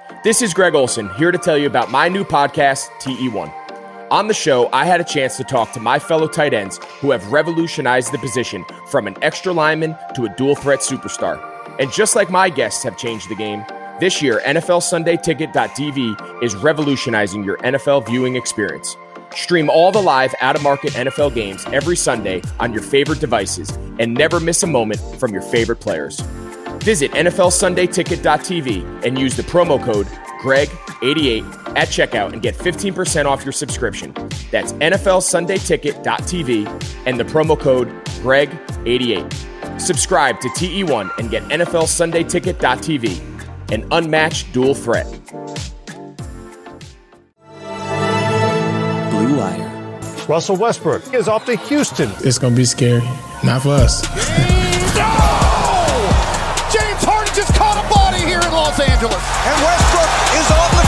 This is Greg Olson, here to tell you about my new podcast, TE1. On the show, I had a chance to talk to my fellow tight ends who have revolutionized the position from an extra lineman to a dual-threat superstar. And just like my guests have changed the game, this year, NFLSundayTicket.tv is revolutionizing your NFL viewing experience. Stream all the live out-of-market NFL games every Sunday on your favorite devices and never miss a moment from your favorite players. Visit NFLSundayTicket.tv and use the promo code GREG88 at checkout and get 15% off your subscription. That's NFLSundayTicket.tv and the promo code GREG88. Subscribe to TE1 and get NFLSundayTicket.tv, an unmatched dual threat. Blue Wire. Russell Westbrook is off to Houston. It's going to be scary. Not for us. James Harden just caught a body here in Los Angeles. And Westbrook is on the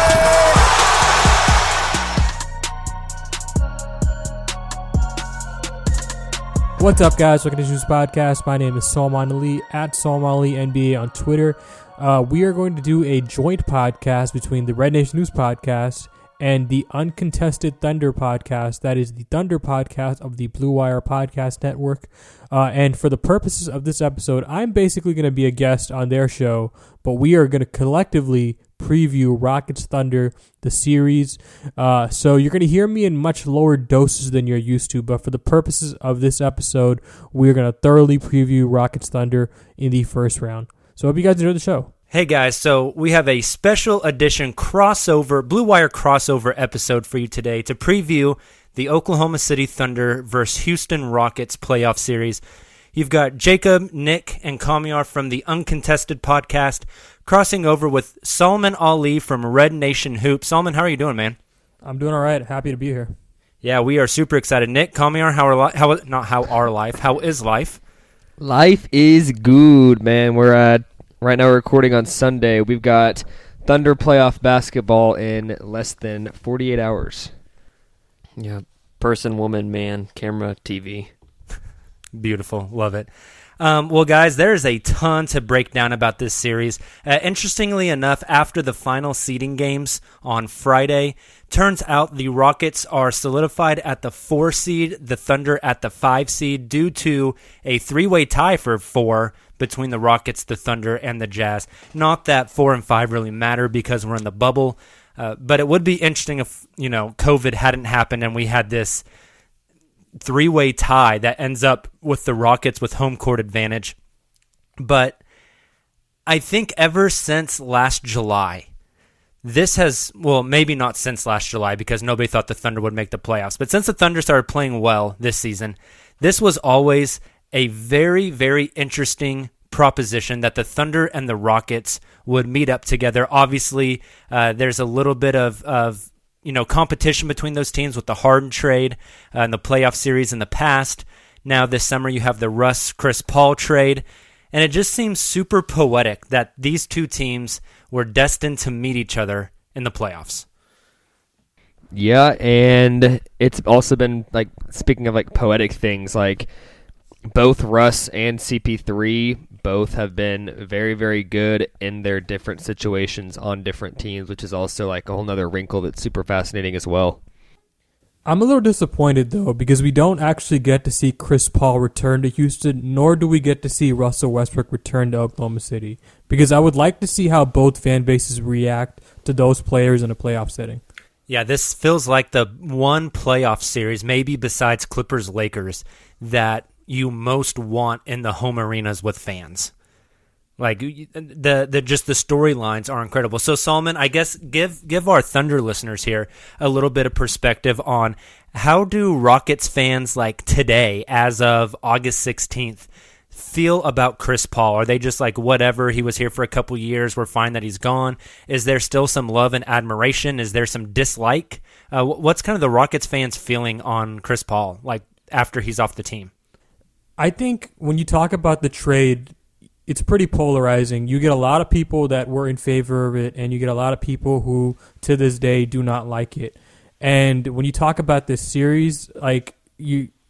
freeway. What's up, guys? Welcome to Juice Podcast. My name is Salman Ali at Salman Ali NBA on Twitter. We are going to do a joint podcast between the Red Nation News Podcast and the Uncontested Thunder Podcast. That is the Thunder Podcast of the Blue Wire Podcast Network. And for the purposes of this episode, I'm basically going to be a guest on their show, but we are going to collectively preview Rockets Thunder, the series. So you're going to hear me in much lower doses than you're used to, but for the purposes of this episode, we're going to thoroughly preview Rockets Thunder in the first round. So I hope you guys enjoy the show. Hey guys, so we have a special edition crossover, Blue Wire crossover episode for you today to preview the Oklahoma City Thunder versus Houston Rockets playoff series. You've got Jacob, Nick, and Kamiar from the Uncontested Podcast crossing over with Salman Ali from Red Nation Hoop. Salman, how are you doing, man? I'm doing all right. Happy to be here. Yeah, we are super excited. Nick, Kamiar, how is life? Life is good, man. We're right now we're recording on Sunday. We've got Thunder playoff basketball in less than 48 hours. Yeah, person, woman, man, camera, TV. Beautiful. Love it. Well, guys, there's a ton to break down about this series. Interestingly enough, after the final seeding games on Friday, turns out the Rockets are solidified at the 4 seed, the Thunder at the 5 seed, due to a 3-way tie for 4 between the Rockets, the Thunder, and the Jazz. Not that 4 and 5 really matter because we're in the bubble, but it would be interesting if, COVID hadn't happened and we had this 3-way tie that ends up with the Rockets with home court advantage. But I think ever since last July, this has, well, maybe not since last July because nobody thought the Thunder would make the playoffs, but since the Thunder started playing well this season, this was always a very, very interesting proposition that the Thunder and the Rockets would meet up together. Obviously, there's a little bit of competition between those teams with the Harden trade and the playoff series in the past. Now this summer you have the Russ-Chris Paul trade, and it just seems super poetic that these two teams were destined to meet each other in the playoffs. Yeah, and it's also been, speaking of, poetic things, both Russ and CP3 both have been very, very good in their different situations on different teams, which is also a whole nother wrinkle that's super fascinating as well. I'm a little disappointed, though, because we don't actually get to see Chris Paul return to Houston, nor do we get to see Russell Westbrook return to Oklahoma City, because I would like to see how both fan bases react to those players in a playoff setting. Yeah, this feels like the one playoff series, maybe besides Clippers-Lakers, that you most want in the home arenas with fans. The storylines are incredible. So Salman, I guess give our Thunder listeners here a little bit of perspective on how do Rockets fans today, as of August 16th, feel about Chris Paul? Are they just whatever, he was here for a couple years, we're fine that he's gone? Is there still some love and admiration? Is there some dislike? What's kind of the Rockets fans feeling on Chris Paul after he's off the team? I think when you talk about the trade, it's pretty polarizing. You get a lot of people that were in favor of it, and you get a lot of people who, to this day, do not like it. And when you talk about this series,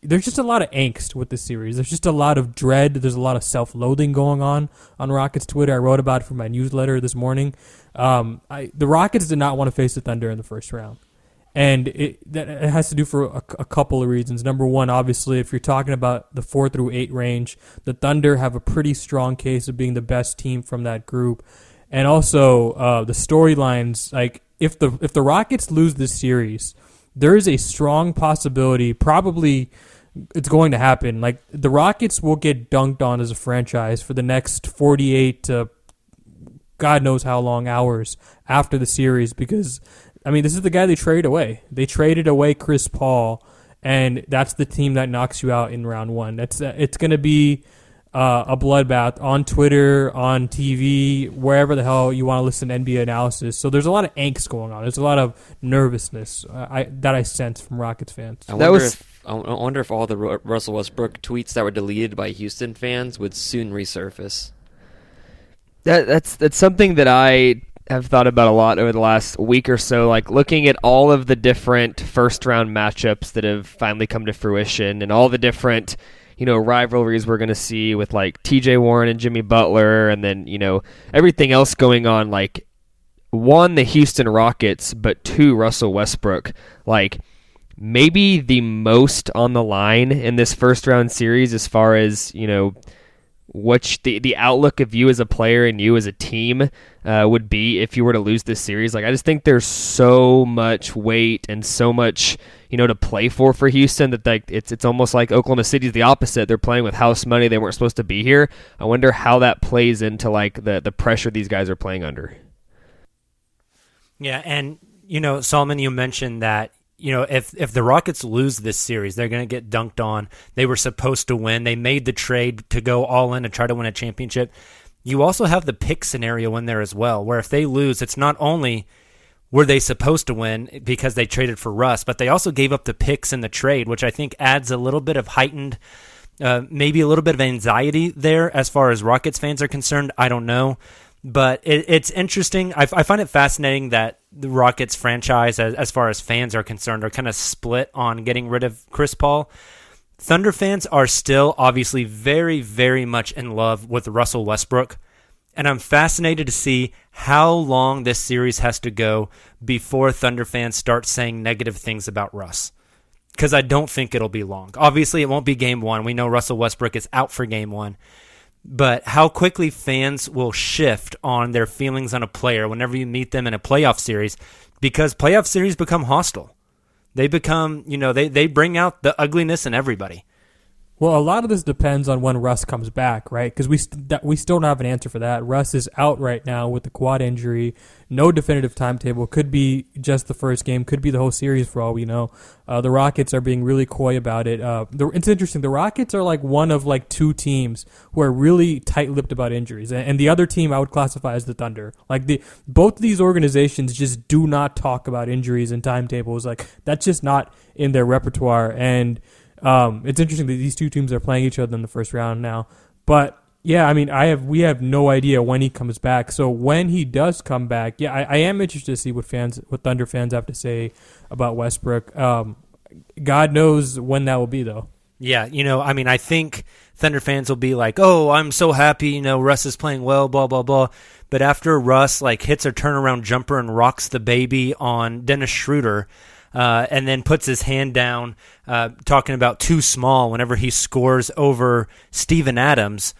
there's just a lot of angst with this series. There's just a lot of dread. There's a lot of self-loathing going on Rockets Twitter. I wrote about it for my newsletter this morning. The Rockets did not want to face the Thunder in the first round. And it has to do for a couple of reasons. Number one, obviously, if you're talking about the 4 through 8 range, the Thunder have a pretty strong case of being the best team from that group. And also, the storylines, like if the Rockets lose this series, there is a strong possibility, probably it's going to happen. Like the Rockets will get dunked on as a franchise for the next 48 to God knows how long hours after the series, because I mean, this is the guy they traded away. They traded away Chris Paul, and that's the team that knocks you out in round one. It's going to be a bloodbath on Twitter, on TV, wherever the hell you want to listen to NBA analysis. So there's a lot of angst going on. There's a lot of nervousness that I sense from Rockets fans. I wonder if all the Russell Westbrook tweets that were deleted by Houston fans would soon resurface. That's something that I have thought about a lot over the last week or so, like looking at all of the different first round matchups that have finally come to fruition and all the different, rivalries we're going to see with like TJ Warren and Jimmy Butler, and then, everything else going on, like one, the Houston Rockets, but two, Russell Westbrook, like maybe the most on the line in this first round series as far as, what the outlook of you as a player and you as a team would be if you were to lose this series. Like, I just think there's so much weight and so much, to play for Houston that like it's almost like Oklahoma City's the opposite. They're playing with house money. They weren't supposed to be here. I wonder how that plays into like the pressure these guys are playing under. Yeah, and Solomon, you mentioned that if the Rockets lose this series, they're going to get dunked on. They were supposed to win. They made the trade to go all in to try to win a championship. You also have the pick scenario in there as well, where if they lose, it's not only were they supposed to win because they traded for Russ, but they also gave up the picks in the trade, which I think adds a little bit of heightened, maybe a little bit of anxiety there as far as Rockets fans are concerned. I don't know. But it's interesting. I find it fascinating that the Rockets franchise, as far as fans are concerned, are kind of split on getting rid of Chris Paul. Thunder fans are still obviously very, very much in love with Russell Westbrook. And I'm fascinated to see how long this series has to go before Thunder fans start saying negative things about Russ. Because I don't think it'll be long. Obviously, it won't be game one. We know Russell Westbrook is out for game one. But how quickly fans will shift on their feelings on a player whenever you meet them in a playoff series, because playoff series become hostile. They become, they bring out the ugliness in everybody. Well, a lot of this depends on when Russ comes back, right? Because we still don't have an answer for that. Russ is out right now with the quad injury. No definitive timetable. Could be just the first game. Could be the whole series for all we know. The Rockets are being really coy about it. It's interesting. The Rockets are like one of like two teams who are really tight-lipped about injuries. And the other team I would classify as the Thunder. Like both of these organizations just do not talk about injuries and timetables. Like that's just not in their repertoire. And it's interesting that these two teams are playing each other in the first round now. But yeah, I mean, we have no idea when he comes back. So when he does come back, yeah, I am interested to see what Thunder fans have to say about Westbrook. God knows when that will be, though. Yeah, I think Thunder fans will be like, "Oh, I'm so happy, Russ is playing well, blah blah blah." But after Russ hits a turnaround jumper and rocks the baby on Dennis Schroeder, and then puts his hand down, talking about too small whenever he scores over Steven Adams,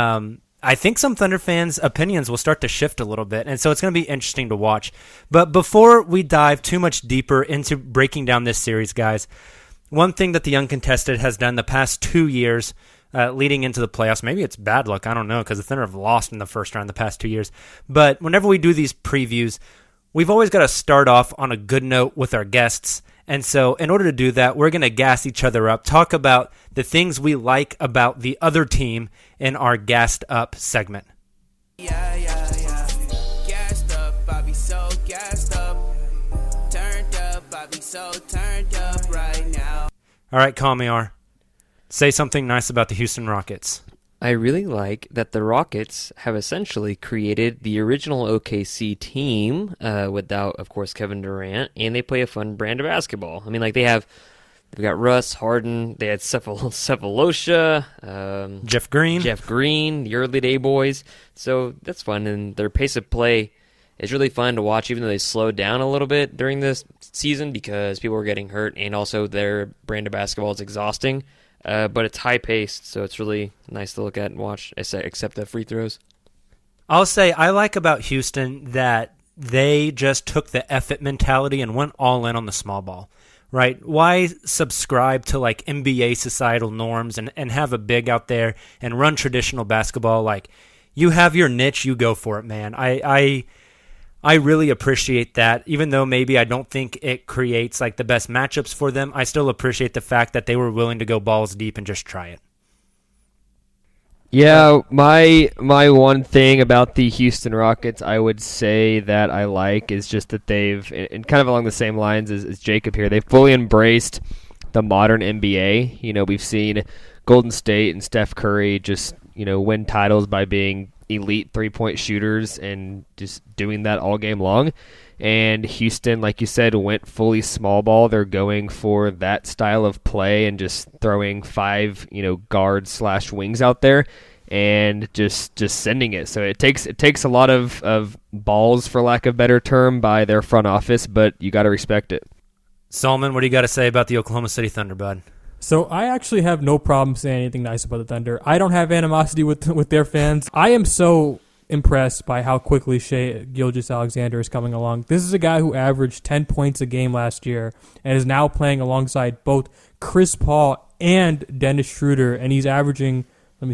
I think some Thunder fans' opinions will start to shift a little bit, and so it's going to be interesting to watch. But before we dive too much deeper into breaking down this series, guys, one thing that the Uncontested has done the past 2 years leading into the playoffs, maybe it's bad luck, I don't know, because the Thunder have lost in the first round the past 2 years, but whenever we do these previews, we've always got to start off on a good note with our guests. And so in order to do that, we're going to gas each other up, talk about the things we like about the other team in our Gassed Up segment. Yeah. Gassed up, I be so gassed up. Turned up, I be so turned up right now. All right, Kamiar, say something nice about the Houston Rockets. I really like that the Rockets have essentially created the original OKC team without, of course, Kevin Durant, and they play a fun brand of basketball. I mean, they have They've got Russ, Harden. They had Cephalosha, Jeff Green, the early day boys. So that's fun, and their pace of play is really fun to watch, even though they slowed down a little bit during this season because people were getting hurt, and also their brand of basketball is exhausting. But it's high-paced, so it's really nice to look at and watch, except the free throws. I'll say I like about Houston that they just took the effort mentality and went all in on the small ball, right? Why subscribe to like NBA societal norms and have a big out there and run traditional basketball? Like, you have your niche, you go for it, man. I really appreciate that. Even though maybe I don't think it creates like the best matchups for them, I still appreciate the fact that they were willing to go balls deep and just try it. Yeah, my one thing about the Houston Rockets I would say that I like is just that they've, and kind of along the same lines as Jacob here, they've fully embraced the modern NBA. You know, we've seen Golden State and Steph Curry just, win titles by being elite three-point shooters and just doing that all game long. And Houston, like you said, went fully small ball. They're going for that style of play and just throwing 5, guards/wings out there and just sending it. So it takes a lot of balls, for lack of a better term, by their front office, but you got to respect it. Solomon, what do you got to say about the Oklahoma City Thunder, bud? So I actually have no problem saying anything nice about the Thunder. I don't have animosity with their fans. I am so impressed by how quickly Shai Gilgeous-Alexander is coming along. This is a guy who averaged 10 points a game last year and is now playing alongside both Chris Paul and Dennis Schroeder, and he's averaging,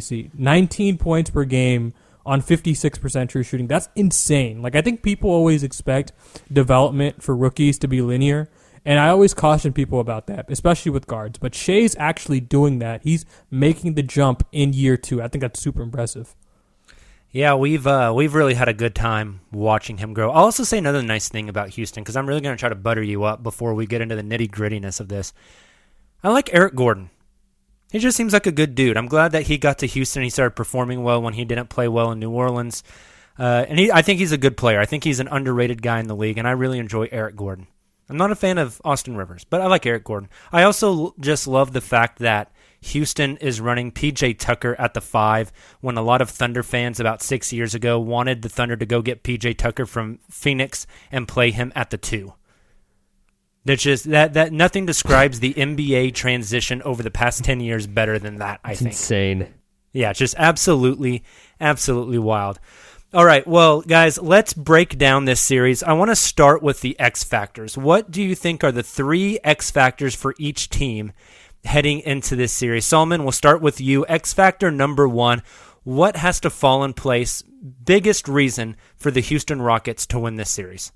19 points per game on 56% true shooting. That's insane. Like, I think people always expect development for rookies to be linear, and I always caution people about that, especially with guards. But Shai's actually doing that. He's making the jump in year 2. I think that's super impressive. Yeah, we've really had a good time watching him grow. I'll also say another nice thing about Houston, because I'm really going to try to butter you up before we get into the nitty-grittiness of this. I like Eric Gordon. He just seems like a good dude. I'm glad that he got to Houston and he started performing well when he didn't play well in New Orleans. I think he's a good player. I think he's an underrated guy in the league, and I really enjoy Eric Gordon. I'm not a fan of Austin Rivers, but I like Eric Gordon. I also just love the fact that Houston is running P.J. Tucker at the 5 when a lot of Thunder fans about 6 years ago wanted the Thunder to go get P.J. Tucker from Phoenix and play him at the 2. That's just, that nothing describes the NBA transition over the past 10 years better than that, I think. Insane. Yeah, just absolutely, absolutely wild. All right, well, guys, let's break down this series. I want to start with the X factors. What do you think are the 3 X factors for each team heading into this series? Solomon, we'll start with you. X factor number 1, what has to fall in place? Biggest reason for the Houston Rockets to win this series?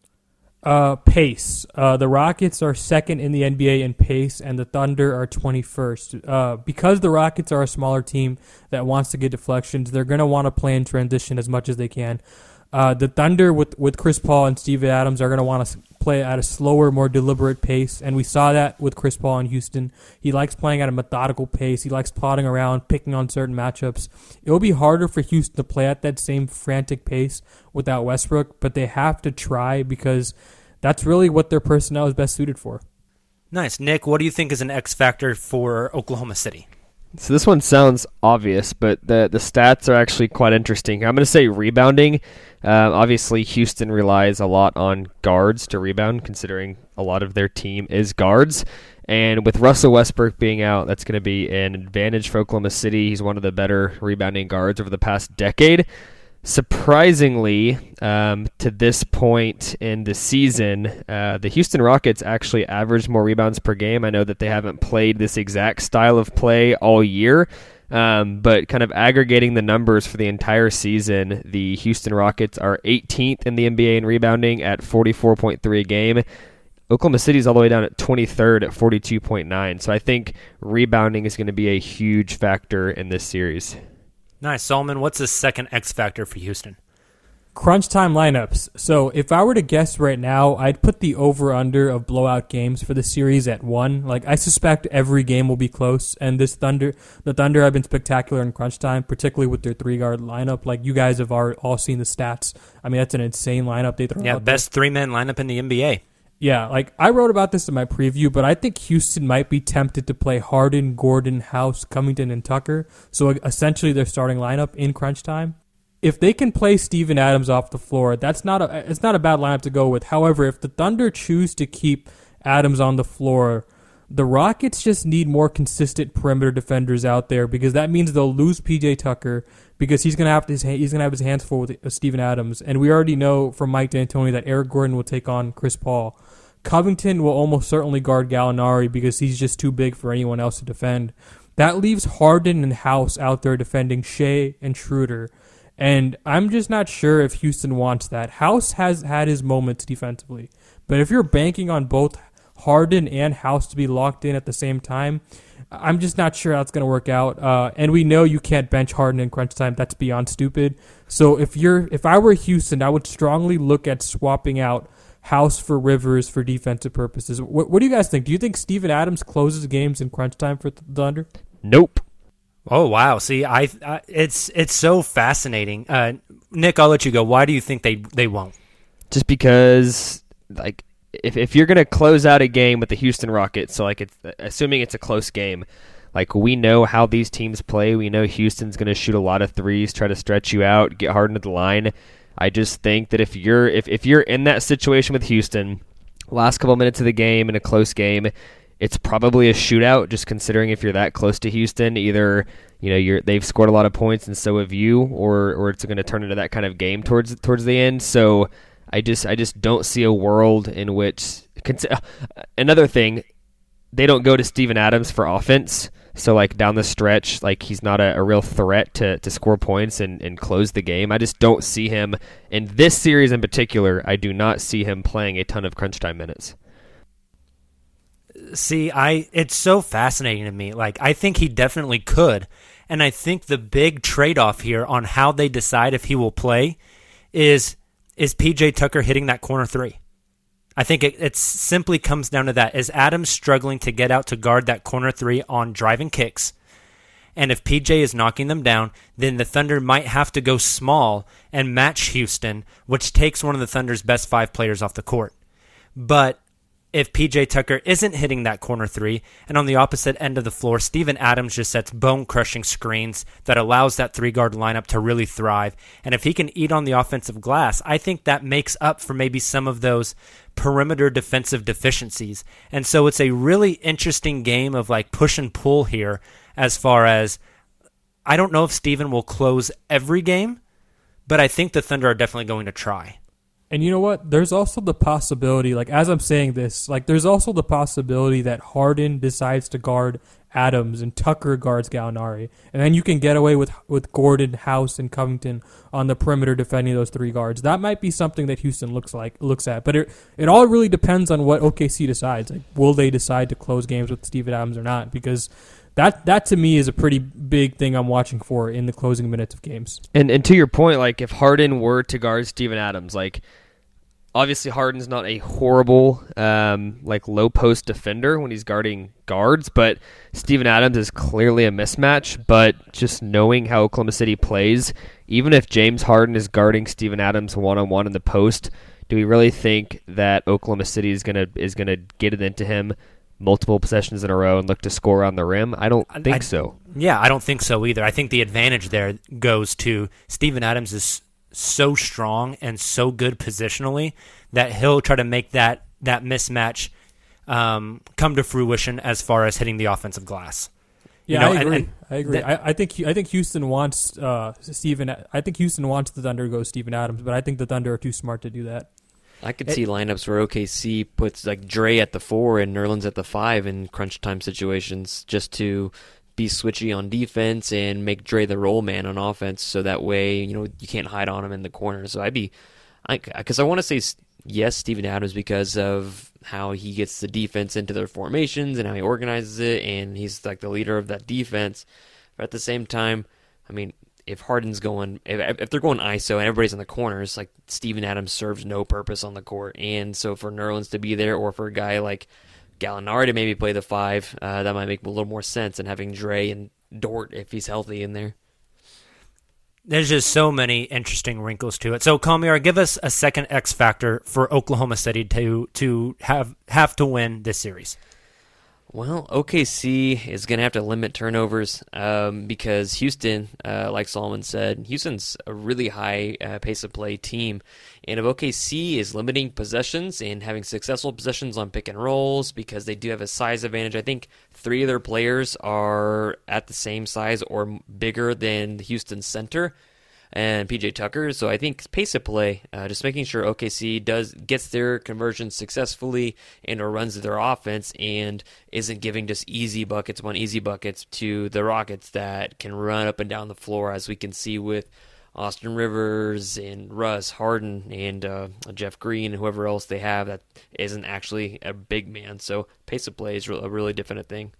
Pace. The Rockets are second in the NBA in pace, and the Thunder are 21st. Because the Rockets are a smaller team that wants to get deflections, they're going to want to play in transition as much as they can. The Thunder with Chris Paul and Steven Adams are going to want to play at a slower, more deliberate pace, and we saw that with Chris Paul in Houston. He likes playing at a methodical pace. He likes plodding around, picking on certain matchups. It will be harder for Houston to play at that same frantic pace without Westbrook, but they have to try because that's really what their personnel is best suited for. Nice. Nick, what do you think is an X factor for Oklahoma City? So this one sounds obvious, but the stats are actually quite interesting. I'm going to say rebounding. Obviously, Houston relies a lot on guards to rebound, considering a lot of their team is guards. And with Russell Westbrook being out, that's going to be an advantage for Oklahoma City. He's one of the better rebounding guards over the past decade. Surprisingly, to this point in the season, the Houston Rockets actually average more rebounds per game. I know that they haven't played this exact style of play all year, but kind of aggregating the numbers for the entire season, the Houston Rockets are 18th in the NBA in rebounding at 44.3 a game. Oklahoma City's all the way down at 23rd at 42.9. So I think rebounding is going to be a huge factor in this series. Nice. Solomon, what's the second X factor for Houston? Crunch time lineups. So if I were to guess right now, I'd put the over-under of blowout games for the series at 1. Like, I suspect every game will be close, and the Thunder have been spectacular in crunch time, particularly with their 3-guard lineup. Like, you guys have all seen the stats. I mean, that's an insane lineup they throw out best 3-man lineup in the NBA. Yeah, like I wrote about this in my preview, but I think Houston might be tempted to play Harden, Gordon, House, Covington, and Tucker. So essentially their starting lineup in crunch time. If they can play Steven Adams off the floor, it's not a bad lineup to go with. However, if the Thunder choose to keep Adams on the floor, the Rockets just need more consistent perimeter defenders out there, because that means they'll lose PJ Tucker because he's gonna have his hands full with Steven Adams, and we already know from Mike D'Antoni that Eric Gordon will take on Chris Paul. Covington will almost certainly guard Gallinari because he's just too big for anyone else to defend. That leaves Harden and House out there defending Shea and Schroeder, and I'm just not sure if Houston wants that. House has had his moments defensively, but if you're banking on both Harden and House to be locked in at the same time, I'm just not sure how it's going to work out. And we know you can't bench Harden in crunch time. That's beyond stupid. So if I were Houston, I would strongly look at swapping out House for Rivers for defensive purposes. What do you guys think? Do you think Steven Adams closes games in crunch time for the Thunder? Nope. Oh wow! See, it's so fascinating. Nick, I'll let you go. Why do you think they won't? Just because, like, if you're gonna close out a game with the Houston Rockets, so like assuming it's a close game, like we know how these teams play. We know Houston's gonna shoot a lot of threes, try to stretch you out, get Harden at the line. I just think that if you're in that situation with Houston, last couple minutes of the game in a close game, it's probably a shootout, just considering if you're that close to Houston, either they've scored a lot of points and so have you, or it's going to turn into that kind of game towards the end. So I just don't see a world in which another thing, they don't go to Steven Adams for offense. So like down the stretch, like he's not a real threat to score points and close the game. I just don't see him in this series in particular. I do not see him playing a ton of crunch time minutes. See, it's so fascinating to me. Like, I think he definitely could. And I think the big trade-off here on how they decide if he will play is PJ Tucker hitting that corner three. I think it simply comes down to that. Is Adams struggling to get out to guard that corner three on driving kicks? And if PJ is knocking them down, then the Thunder might have to go small and match Houston, which takes one of the Thunder's best 5 players off the court. But if PJ Tucker isn't hitting that corner three, and on the opposite end of the floor, Steven Adams just sets bone-crushing screens that allows that 3-guard lineup to really thrive. And if he can eat on the offensive glass, I think that makes up for maybe some of those perimeter defensive deficiencies. And so it's a really interesting game of like push and pull here, as far as I don't know if Steven will close every game, but I think the Thunder are definitely going to try. And you know what? There's also the possibility, like as I'm saying this, like there's also the possibility that Harden decides to guard Adams and Tucker guards Gallinari. And then you can get away with Gordon, House, and Covington on the perimeter defending those 3 guards. That might be something that Houston looks at. But it all really depends on what OKC decides. Like, will they decide to close games with Steven Adams or not? Because that to me is a pretty big thing I'm watching for in the closing minutes of games. And to your point, like if Harden were to guard Steven Adams, like obviously Harden's not a horrible like low post defender when he's guarding guards, but Steven Adams is clearly a mismatch. But just knowing how Oklahoma City plays, even if James Harden is guarding Steven Adams one-on-one in the post, do we really think that Oklahoma City is gonna get it into him multiple possessions in a row and look to score on the rim? I don't think so. Yeah, I don't think so either. I think the advantage there goes to Steven Adams is so strong and so good positionally that he'll try to make that mismatch come to fruition as far as hitting the offensive glass. Yeah, I agree. I think Houston wants Steven. I think Houston wants the Thunder to go Steven Adams, but I think the Thunder are too smart to do that. I could see lineups where OKC puts like Dre at the 4 and Nerlens at the 5 in crunch time situations, just to be switchy on defense and make Dre the roll man on offense, so that way you can't hide on him in the corner. So because I want to say yes, Steven Adams, because of how he gets the defense into their formations and how he organizes it, and he's like the leader of that defense. But at the same time, I mean, if Harden's going, if they're going ISO and everybody's in the corners, like Steven Adams serves no purpose on the court. And so for Nerlens to be there, or for a guy like Gallinari to maybe play the 5, that might make a little more sense than having Dre and Dort, if he's healthy, in there. There's just so many interesting wrinkles to it. So, Kamiar, give us a second X factor for Oklahoma City to have to win this series. Well, OKC is going to have to limit turnovers because Houston, like Solomon said, Houston's a really high pace of play team. And if OKC is limiting possessions and having successful possessions on pick and rolls because they do have a size advantage, I think 3 of their players are at the same size or bigger than the Houston center and PJ Tucker. So I think pace of play, just making sure OKC gets their conversions successfully and or runs their offense and isn't giving just easy buckets to the Rockets that can run up and down the floor, as we can see with Austin Rivers and Russ, Harden, and Jeff Green, and whoever else they have that isn't actually a big man. So pace of play is a really definite thing.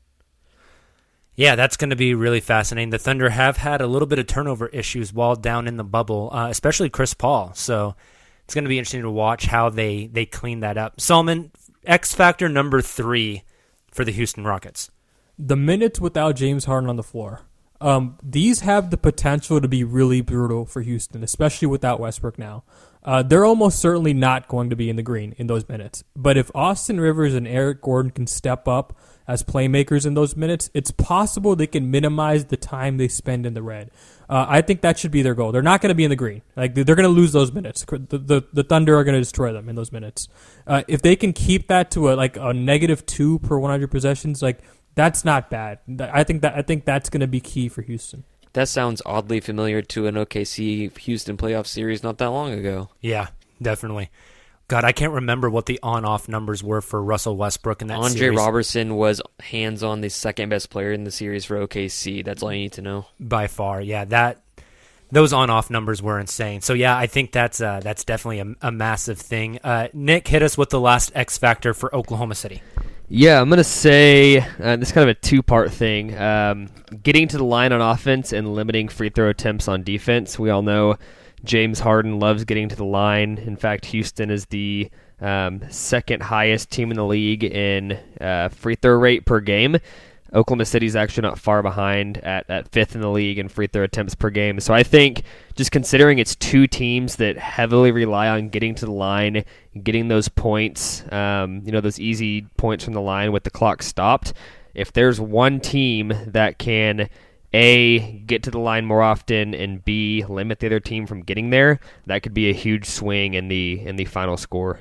Yeah, that's going to be really fascinating. The Thunder have had a little bit of turnover issues while down in the bubble, especially Chris Paul. So it's going to be interesting to watch how they clean that up. Solomon, X factor number 3 for the Houston Rockets. The minutes without James Harden on the floor. These have the potential to be really brutal for Houston, especially without Westbrook now. They're almost certainly not going to be in the green in those minutes. But if Austin Rivers and Eric Gordon can step up as playmakers in those minutes, it's possible they can minimize the time they spend in the red. I think that should be their goal. They're not going to be in the green. Like, they're going to lose those minutes. The Thunder are going to destroy them in those minutes. If they can keep that to a -2 per 100 possessions, that's not bad. I think that's going to be key for Houston. That sounds oddly familiar to an OKC Houston playoff series not that long ago. Yeah, definitely. God, I can't remember what the on-off numbers were for Russell Westbrook in that series. Andre Robertson was hands-on the second-best player in the series for OKC. That's all you need to know. By far, yeah. Those on-off numbers were insane. So, yeah, I think that's definitely a massive thing. Nick, hit us with the last X factor for Oklahoma City. Yeah, I'm going to say this is kind of a two-part thing. Getting to the line on offense and limiting free throw attempts on defense. We all know James Harden loves getting to the line. In fact, Houston is the second highest team in the league in free throw rate per game. Oklahoma City is actually not far behind at fifth in the league in free throw attempts per game. So I think just considering it's two teams that heavily rely on getting to the line, getting those points, those easy points from the line with the clock stopped, if there's one team that can A, get to the line more often, and B, limit the other team from getting there, that could be a huge swing in the final score.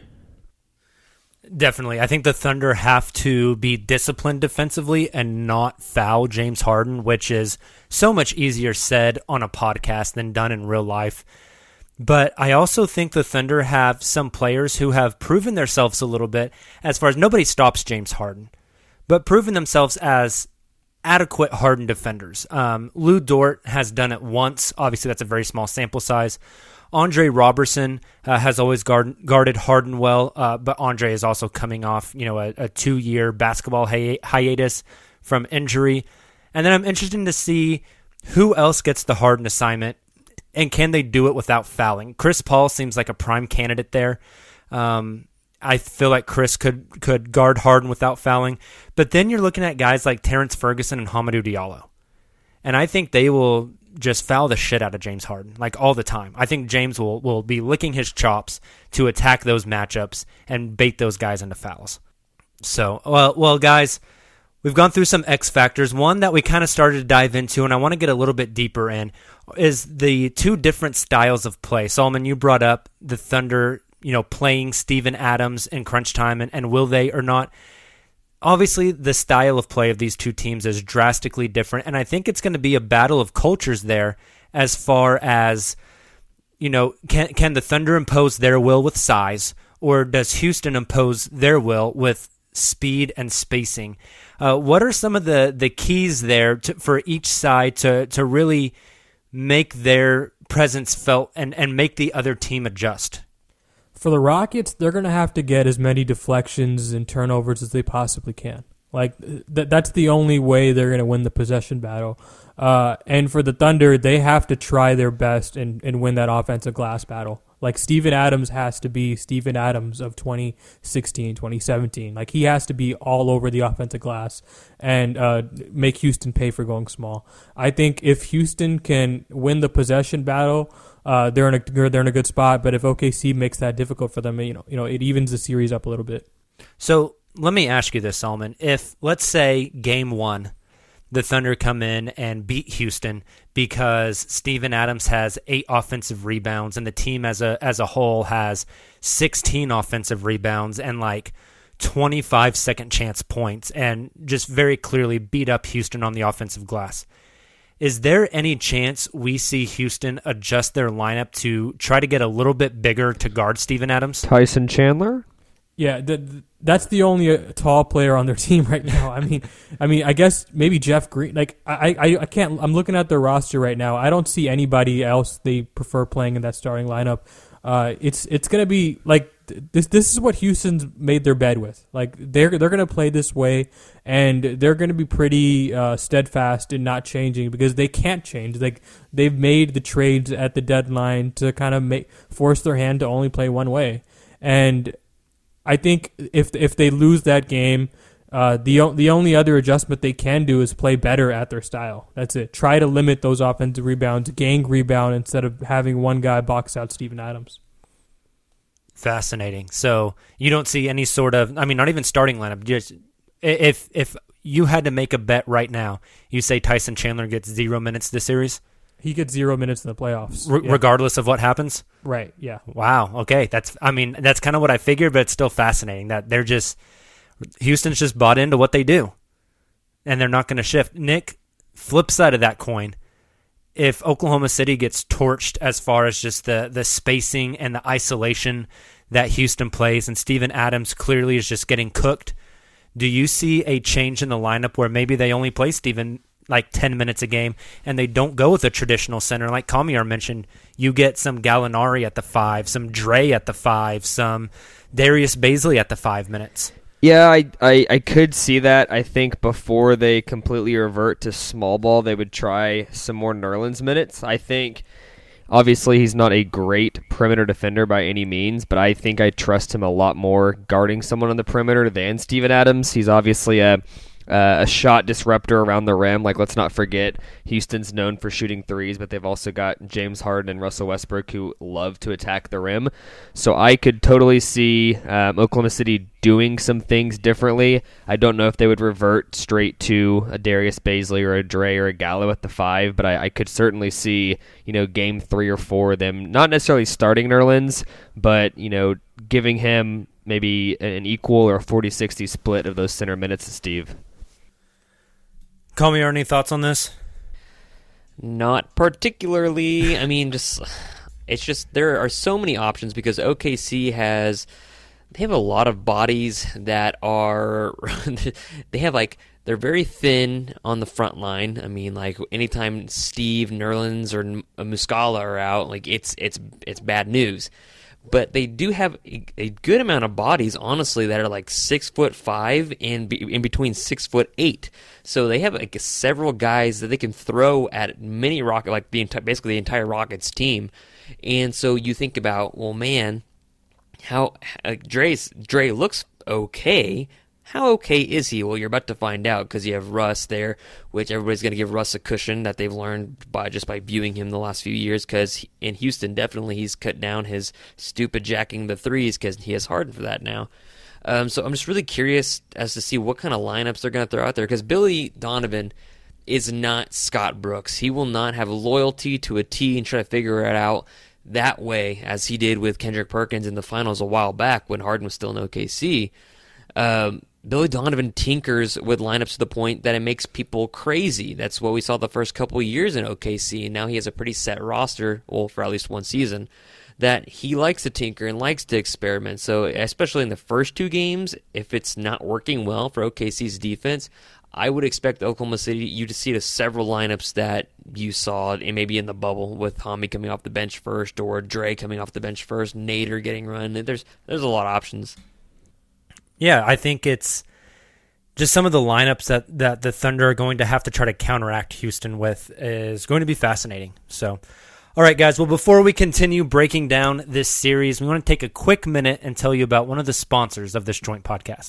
Definitely. I think the Thunder have to be disciplined defensively and not foul James Harden, which is so much easier said on a podcast than done in real life. But I also think the Thunder have some players who have proven themselves a little bit as far as nobody stops James Harden, but proven themselves as adequate Harden defenders. Lou Dort has done it once. Obviously, that's a very small sample size. Andre Robertson has always guarded Harden well, but Andre is also coming off, a 2-year basketball hiatus from injury. And then I'm interested to see who else gets the Harden assignment, and can they do it without fouling? Chris Paul seems like a prime candidate there. I feel like Chris could guard Harden without fouling. But then you're looking at guys like Terrence Ferguson and Hamidou Diallo. And I think they will just foul the shit out of James Harden, all the time. I think James will be licking his chops to attack those matchups and bait those guys into fouls. So, well, guys, we've gone through some X factors. One that we kind of started to dive into, and I want to get a little bit deeper in, is the two different styles of play. Solomon, you brought up the Thunder, playing Steven Adams in crunch time, and will they or not? Obviously, the style of play of these two teams is drastically different, and I think it's going to be a battle of cultures there as far as, can the Thunder impose their will with size, or does Houston impose their will with speed and spacing? What are some of the keys there for each side to really make their presence felt and make the other team adjust? For the Rockets, they're going to have to get as many deflections and turnovers as they possibly can. That's the only way they're going to win the possession battle. And for the Thunder, they have to try their best and win that offensive glass battle. Like, Steven Adams has to be Steven Adams of 2016, 2017. Like, he has to be all over the offensive glass and make Houston pay for going small. I think if Houston can win the possession battle, they're in a good spot. But if OKC makes that difficult for them, it evens the series up a little bit. So let me ask you this, Solomon. If, let's say, Game 1, the Thunder come in and beat Houston because Steven Adams has 8 offensive rebounds and the team as a whole has 16 offensive rebounds and like 25 second chance points and just very clearly beat up Houston on the offensive glass. Is there any chance we see Houston adjust their lineup to try to get a little bit bigger to guard Steven Adams? Tyson Chandler? Yeah, that's the only tall player on their team right now. I mean, I guess maybe Jeff Green. Like, I can't. I'm looking at their roster right now. I don't see anybody else they prefer playing in that starting lineup. It's gonna be like this. This is what Houston's made their bed with. Like, they're gonna play this way, and they're gonna be pretty steadfast in not changing because they can't change. Like, they've made the trades at the deadline to kind of force their hand to only play one way, and I think if they lose that game, the only other adjustment they can do is play better at their style. That's it. Try to limit those offensive rebounds, gang rebound instead of having one guy box out Steven Adams. Fascinating. So you don't see any sort of, not even starting lineup. Just if you had to make a bet right now, you say Tyson Chandler gets 0 minutes this series? He gets 0 minutes in the playoffs. Regardless of what happens? Right, yeah. Wow, okay. That's kind of what I figured, but it's still fascinating that Houston's just bought into what they do, and they're not going to shift. Nick, flip side of that coin, if Oklahoma City gets torched as far as just the spacing and the isolation that Houston plays, and Steven Adams clearly is just getting cooked, do you see a change in the lineup where maybe they only play Steven like 10 minutes a game, and they don't go with a traditional center like Kamiar mentioned? You get some Gallinari at the 5, some Dre at the 5, some Darius Baisley at the 5 minutes. Yeah, I could see that. I think before they completely revert to small ball, they would try some more Nerlens minutes. I think, obviously, he's not a great perimeter defender by any means, but I think I trust him a lot more guarding someone on the perimeter than Steven Adams. He's obviously a shot disruptor around the rim. Like, let's not forget, Houston's known for shooting threes, but they've also got James Harden and Russell Westbrook who love to attack the rim. So I could totally see Oklahoma City doing some things differently. I don't know if they would revert straight to a Darius Baisley or a Dre or a Gallo at the 5, but I could certainly see, game 3 or 4, them not necessarily starting Nerlens, but, giving him maybe an equal or a 40-60 split of those center minutes to Steve. Kamiar, any thoughts on this? Not particularly. It's just there are so many options because OKC they have a lot of bodies that are they're very thin on the front line. Anytime Steve, Nerlens, or Muscala are out, it's bad news. But they do have a good amount of bodies, honestly, that are 6'5" and in between 6'8". So they have several guys that they can throw at many Rocket, basically the entire Rockets team. And so you think about, well, man, how Dre looks okay. How okay is he? Well, you're about to find out because you have Russ there, which everybody's going to give Russ a cushion that they've learned by viewing him the last few years, because in Houston, definitely he's cut down his stupid jacking the threes because he has Harden for that now. So I'm just really curious as to see what kind of lineups they're going to throw out there, because Billy Donovan is not Scott Brooks. He will not have loyalty to a T and try to figure it out that way as he did with Kendrick Perkins in the finals a while back when Harden was still in OKC. Billy Donovan tinkers with lineups to the point that it makes people crazy. That's what we saw the first couple of years in OKC, and now he has a pretty set roster, well, for at least one season, that he likes to tinker and likes to experiment. So especially in the first 2 games, if it's not working well for OKC's defense, I would expect Oklahoma City, you to see several lineups that you saw maybe in the bubble, with Hami coming off the bench first, or Dre coming off the bench first, Nader getting run. There's a lot of options. Yeah, I think it's just some of the lineups that the Thunder are going to have to try to counteract Houston with is going to be fascinating. So All right, guys. Well, before we continue breaking down this series, we want to take a quick minute and tell you about one of the sponsors of this joint podcast.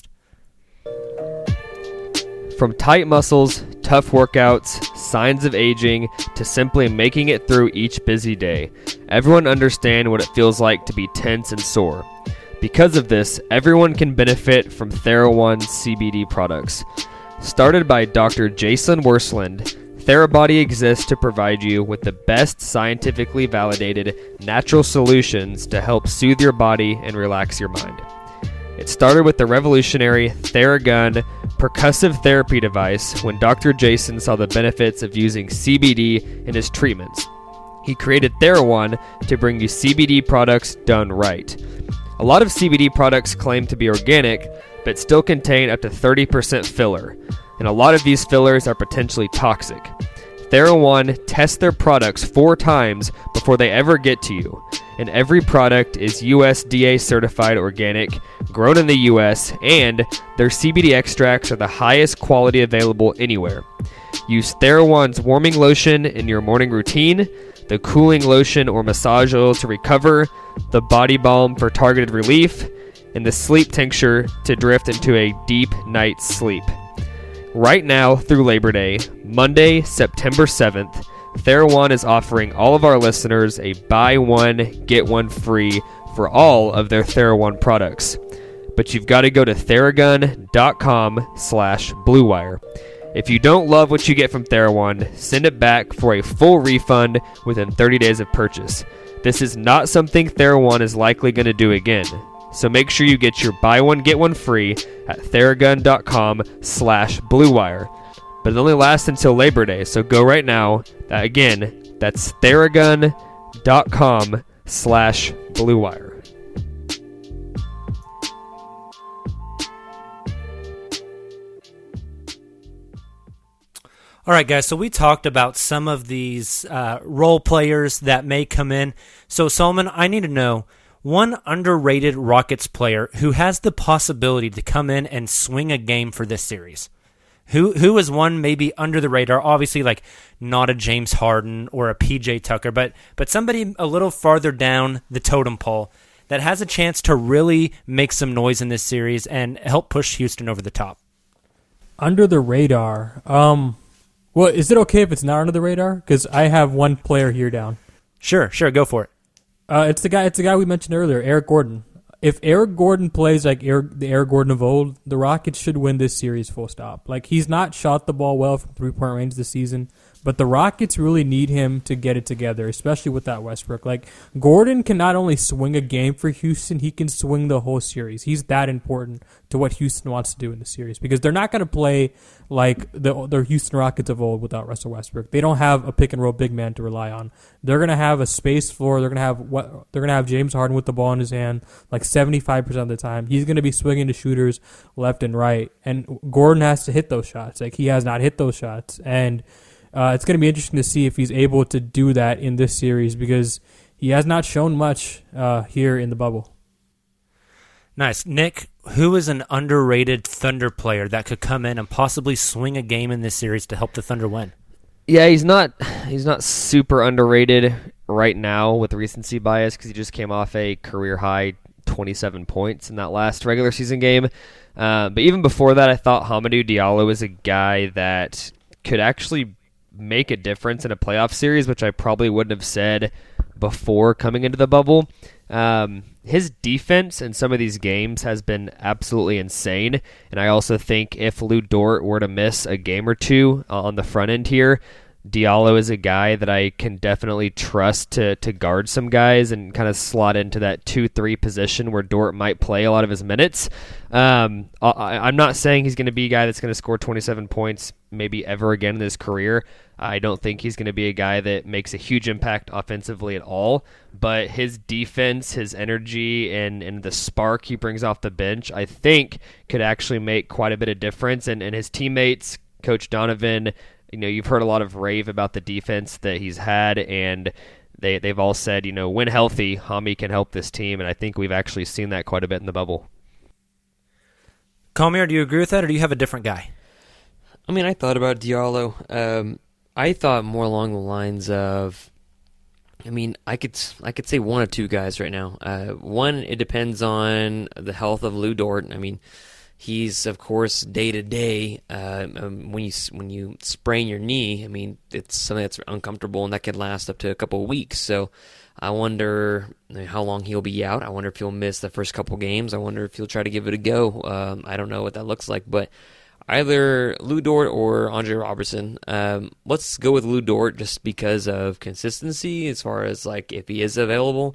From tight muscles, tough workouts, signs of aging, to simply making it through each busy day, everyone understands what it feels like to be tense and sore. Because of this, everyone can benefit from TheraOne CBD products. Started by Dr. Jason Worsland, TheraBody exists to provide you with the best scientifically validated natural solutions to help soothe your body and relax your mind. It started with the revolutionary TheraGun percussive therapy device when Dr. Jason saw the benefits of using CBD in his treatments. He created TheraOne to bring you CBD products done right. A lot of CBD products claim to be organic, but still contain up to 30% filler, and a lot of these fillers are potentially toxic. TheraOne tests their products 4 times before they ever get to you, and every product is USDA certified organic, grown in the US, and their CBD extracts are the highest quality available anywhere. Use TheraOne's warming lotion in your morning routine, the cooling lotion or massage oil to recover, the body balm for targeted relief, and the sleep tincture to drift into a deep night's sleep. Right now through Labor Day, Monday, September 7th, TheraOne is offering all of our listeners a buy one, get one free for all of their TheraOne products. But you've got to go to theragun.com/bluewire. If you don't love what you get from TheraOne, send it back for a full refund within 30 days of purchase. This is not something TheraOne is likely going to do again. So make sure you get your buy one, get one free at theragun.com/bluewire. But it only lasts until Labor Day, so go right now. Again, that's theragun.com/bluewire. All right, guys, so we talked about some of these role players that may come in. So, Solomon, I need to know one underrated Rockets player who has the possibility to come in and swing a game for this series. Who is one maybe under the radar? Obviously, like not a James Harden or a PJ Tucker, but somebody a little farther down the totem pole that has a chance to really make some noise in this series and help push Houston over the top. Under the radar. Well, is it okay if it's not under the radar? Because I have one player here down. Sure, go for it. It's the guy we mentioned earlier, Eric Gordon. If Eric Gordon plays like the Eric Gordon of old, the Rockets should win this series full stop. Like, he's not shot the ball well from three-point range this season, but the Rockets really need him to get it together, especially with that Westbrook. Like, Gordon can not only swing a game for Houston, he can swing the whole series. He's that important to what Houston wants to do in the series because they're not going to play like the Houston Rockets of old without Russell Westbrook. They don't have a pick-and-roll big man to rely on. They're going to have a space floor. They're going to have James Harden with the ball in his hand like 75% of the time. He's going to be swinging to shooters left and right, and Gordon has to hit those shots. Like, he has not hit those shots, and it's going to be interesting to see if he's able to do that in this series because he has not shown much here in the bubble. Nice. Nick, who is an underrated Thunder player that could come in and possibly swing a game in this series to help the Thunder win? Yeah, he's not super underrated right now with recency bias because he just came off a career-high 27 points in that last regular season game. But even before that, I thought Hamidou Diallo is a guy that could actually make a difference in a playoff series, which I probably wouldn't have said before coming into the bubble. His defense in some of these games has been absolutely insane, and I also think if Lou Dort were to miss a game or two on the front end here, Diallo is a guy that I can definitely trust to guard some guys and kind of slot into that 2-3 position where Dort might play a lot of his minutes. I'm not saying he's going to be a guy that's going to score 27 points maybe ever again in his career. I don't think he's going to be a guy that makes a huge impact offensively at all, but his defense, his energy, and the spark he brings off the bench, I think could actually make quite a bit of difference. And his teammates, Coach Donovan, you've heard a lot of rave about the defense that he's had, and they've all said, when healthy, Hami can help this team, and I think we've actually seen that quite a bit in the bubble. Calmier, do you agree with that, or do you have a different guy? I mean, I thought about Diallo. I thought more along the lines of I mean, I could say one or two guys right now. One, it depends on the health of Lou Dort. I mean, he's of course day to day. When you sprain your knee, I mean, it's something that's uncomfortable and that could last up to a couple of weeks. So I wonder how long he'll be out. I wonder if he'll miss the first couple games. I wonder if he'll try to give it a go. I don't know what that looks like, but either Lou Dort or Andre Robertson. Let's go with Lou Dort just because of consistency as far as like if he is available.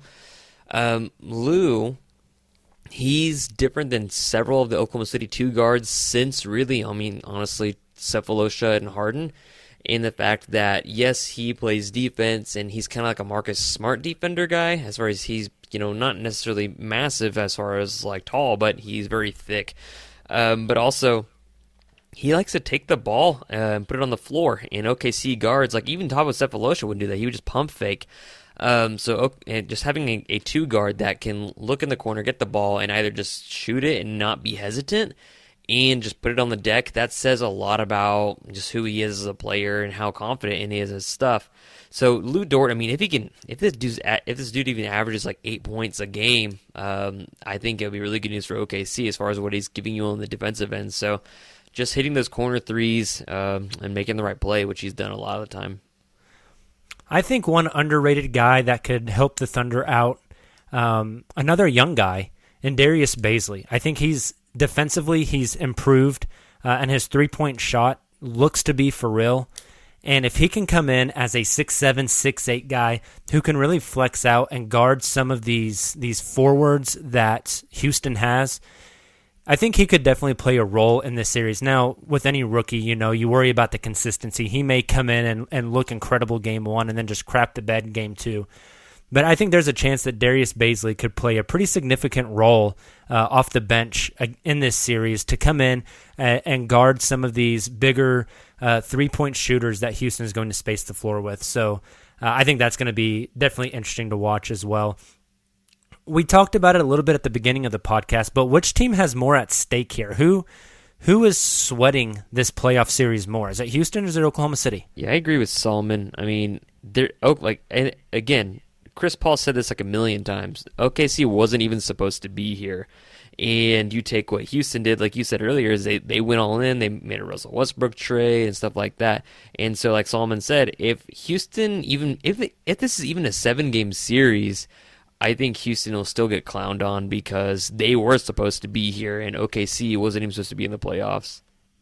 Lou, he's different than several of the Oklahoma City 2 guards since really, I mean, honestly, Sefolosha and Harden, in the fact that, yes, he plays defense and he's kind of like a Marcus Smart defender guy as far as he's, not necessarily massive as far as like tall, but he's very thick. But also, he likes to take the ball and put it on the floor. And OKC guards, like even Thabo Sefolosha wouldn't do that. He would just pump fake. And just having a 2 guard that can look in the corner, get the ball, and either just shoot it and not be hesitant and just put it on the deck, that says a lot about just who he is as a player and how confident he is in his stuff. So Lou Dort, I mean, if this dude even averages like 8 points a game, I think it would be really good news for OKC as far as what he's giving you on the defensive end. So just hitting those corner threes and making the right play, which he's done a lot of the time. I think one underrated guy that could help the Thunder out, another young guy, in Darius Bazley. I think defensively he's improved, and his three-point shot looks to be for real. And if he can come in as a 6'7", 6'8" guy who can really flex out and guard some of these forwards that Houston has, I think he could definitely play a role in this series. Now, with any rookie, you worry about the consistency. He may come in and look incredible game 1 and then just crap the bed in game 2. But I think there's a chance that Darius Bazley could play a pretty significant role off the bench in this series to come in and guard some of these bigger three-point shooters that Houston is going to space the floor with. So I think that's going to be definitely interesting to watch as well. We talked about it a little bit at the beginning of the podcast, but which team has more at stake here? Who is sweating this playoff series more? Is it Houston or is it Oklahoma City? Yeah, I agree with Solomon. I mean, again, Chris Paul said this like a million times. OKC wasn't even supposed to be here. And you take what Houston did, like you said earlier, is they went all in. They made a Russell Westbrook trade and stuff like that. And so, like Solomon said, if Houston, if this is even a 7-game series, I think Houston will still get clowned on because they were supposed to be here and OKC wasn't even supposed to be in the playoffs.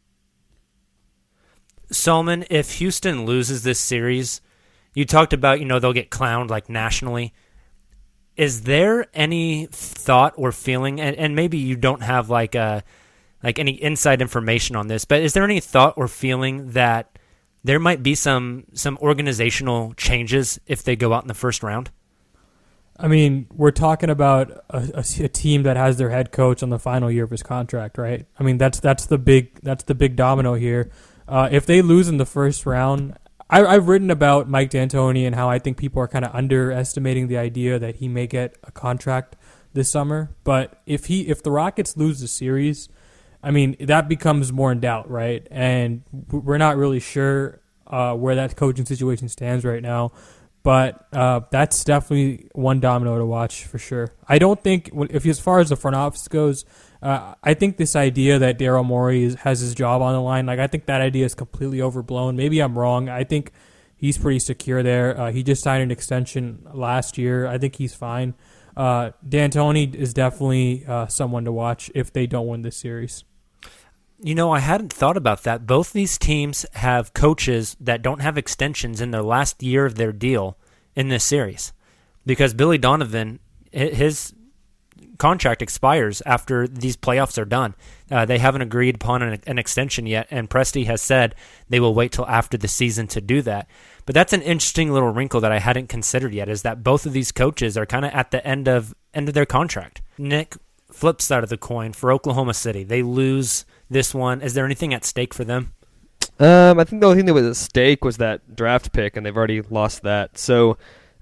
Solomon, if Houston loses this series, you talked about, they'll get clowned like nationally. Is there any thought or feeling, and maybe you don't have like any inside information on this, but is there any thought or feeling that there might be some organizational changes if they go out in the first round? I mean, we're talking about a team that has their head coach on the final year of his contract, right? I mean, that's the big domino here. If they lose in the first round, I've written about Mike D'Antoni and how I think people are kind of underestimating the idea that he may get a contract this summer. But if the Rockets lose the series, I mean, that becomes more in doubt, right? And we're not really sure where that coaching situation stands right now. But that's definitely one domino to watch for sure. I don't think, as far as the front office goes, I think this idea that Daryl Morey has his job on the line, like I think that idea is completely overblown. Maybe I'm wrong. I think he's pretty secure there. He just signed an extension last year. I think he's fine. D'Antoni is definitely someone to watch if they don't win this series. I hadn't thought about that. Both these teams have coaches that don't have extensions in their last year of their deal in this series. Because Billy Donovan, his contract expires after these playoffs are done. They haven't agreed upon an extension yet, and Presti has said they will wait till after the season to do that. But that's an interesting little wrinkle that I hadn't considered yet, is that both of these coaches are kind of at the end of their contract. Nick, flip side of the coin for Oklahoma City. They lose this one. Is there anything at stake for them? I think the only thing that was at stake was that draft pick, and they've already lost that. So,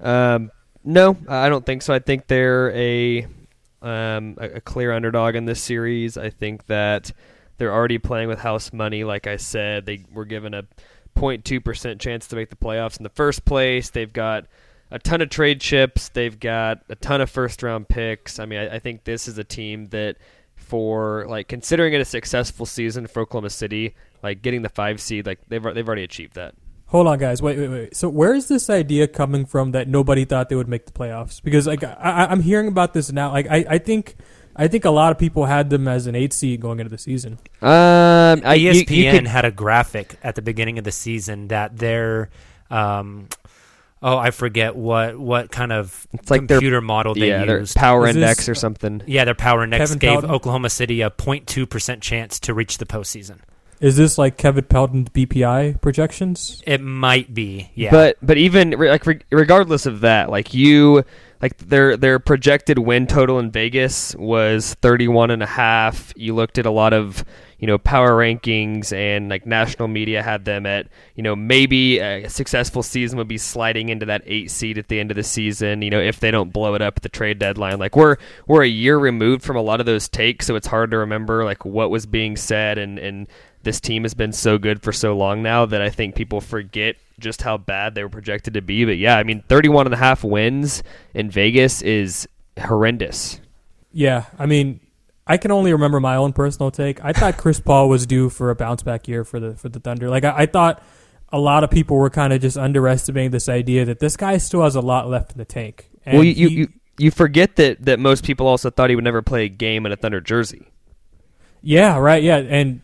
no, I don't think so. I think they're a clear underdog in this series. I think that they're already playing with house money. Like I said, they were given a 0.2% chance to make the playoffs in the first place. They've got a ton of trade chips. They've got a ton of first-round picks. I mean, I think this is a team that, for like considering it a successful season for Oklahoma City, like getting the 5 seed, like they've already achieved that. Hold on, guys. Wait. So where is this idea coming from that nobody thought they would make the playoffs? Because like I'm hearing about this now. Like I think a lot of people had them as an 8 seed going into the season. ESPN had a graphic at the beginning of the season that their I forget what kind of computer model they used. Their power index or something. Yeah, their power index Kevin gave Pelton? Oklahoma City a 0.2% chance to reach the postseason. Is this like Kevin Pelton's BPI projections? It might be, yeah. But even like regardless of that, like their projected win total in Vegas was 31.5. You looked at a lot of power rankings, and like national media had them at maybe a successful season would be sliding into that 8 seed at the end of the season. If they don't blow it up at the trade deadline, like we're a year removed from a lot of those takes, so it's hard to remember like what was being said and. This team has been so good for so long now that I think people forget just how bad they were projected to be. But yeah, I mean, 31.5 wins in Vegas is horrendous. Yeah, I mean, I can only remember my own personal take. I thought Chris Paul was due for a bounce back year for the Thunder. Like I thought a lot of people were kind of just underestimating this idea that this guy still has a lot left in the tank. And well, you forget that most people also thought he would never play a game in a Thunder jersey. Yeah, right. Yeah, and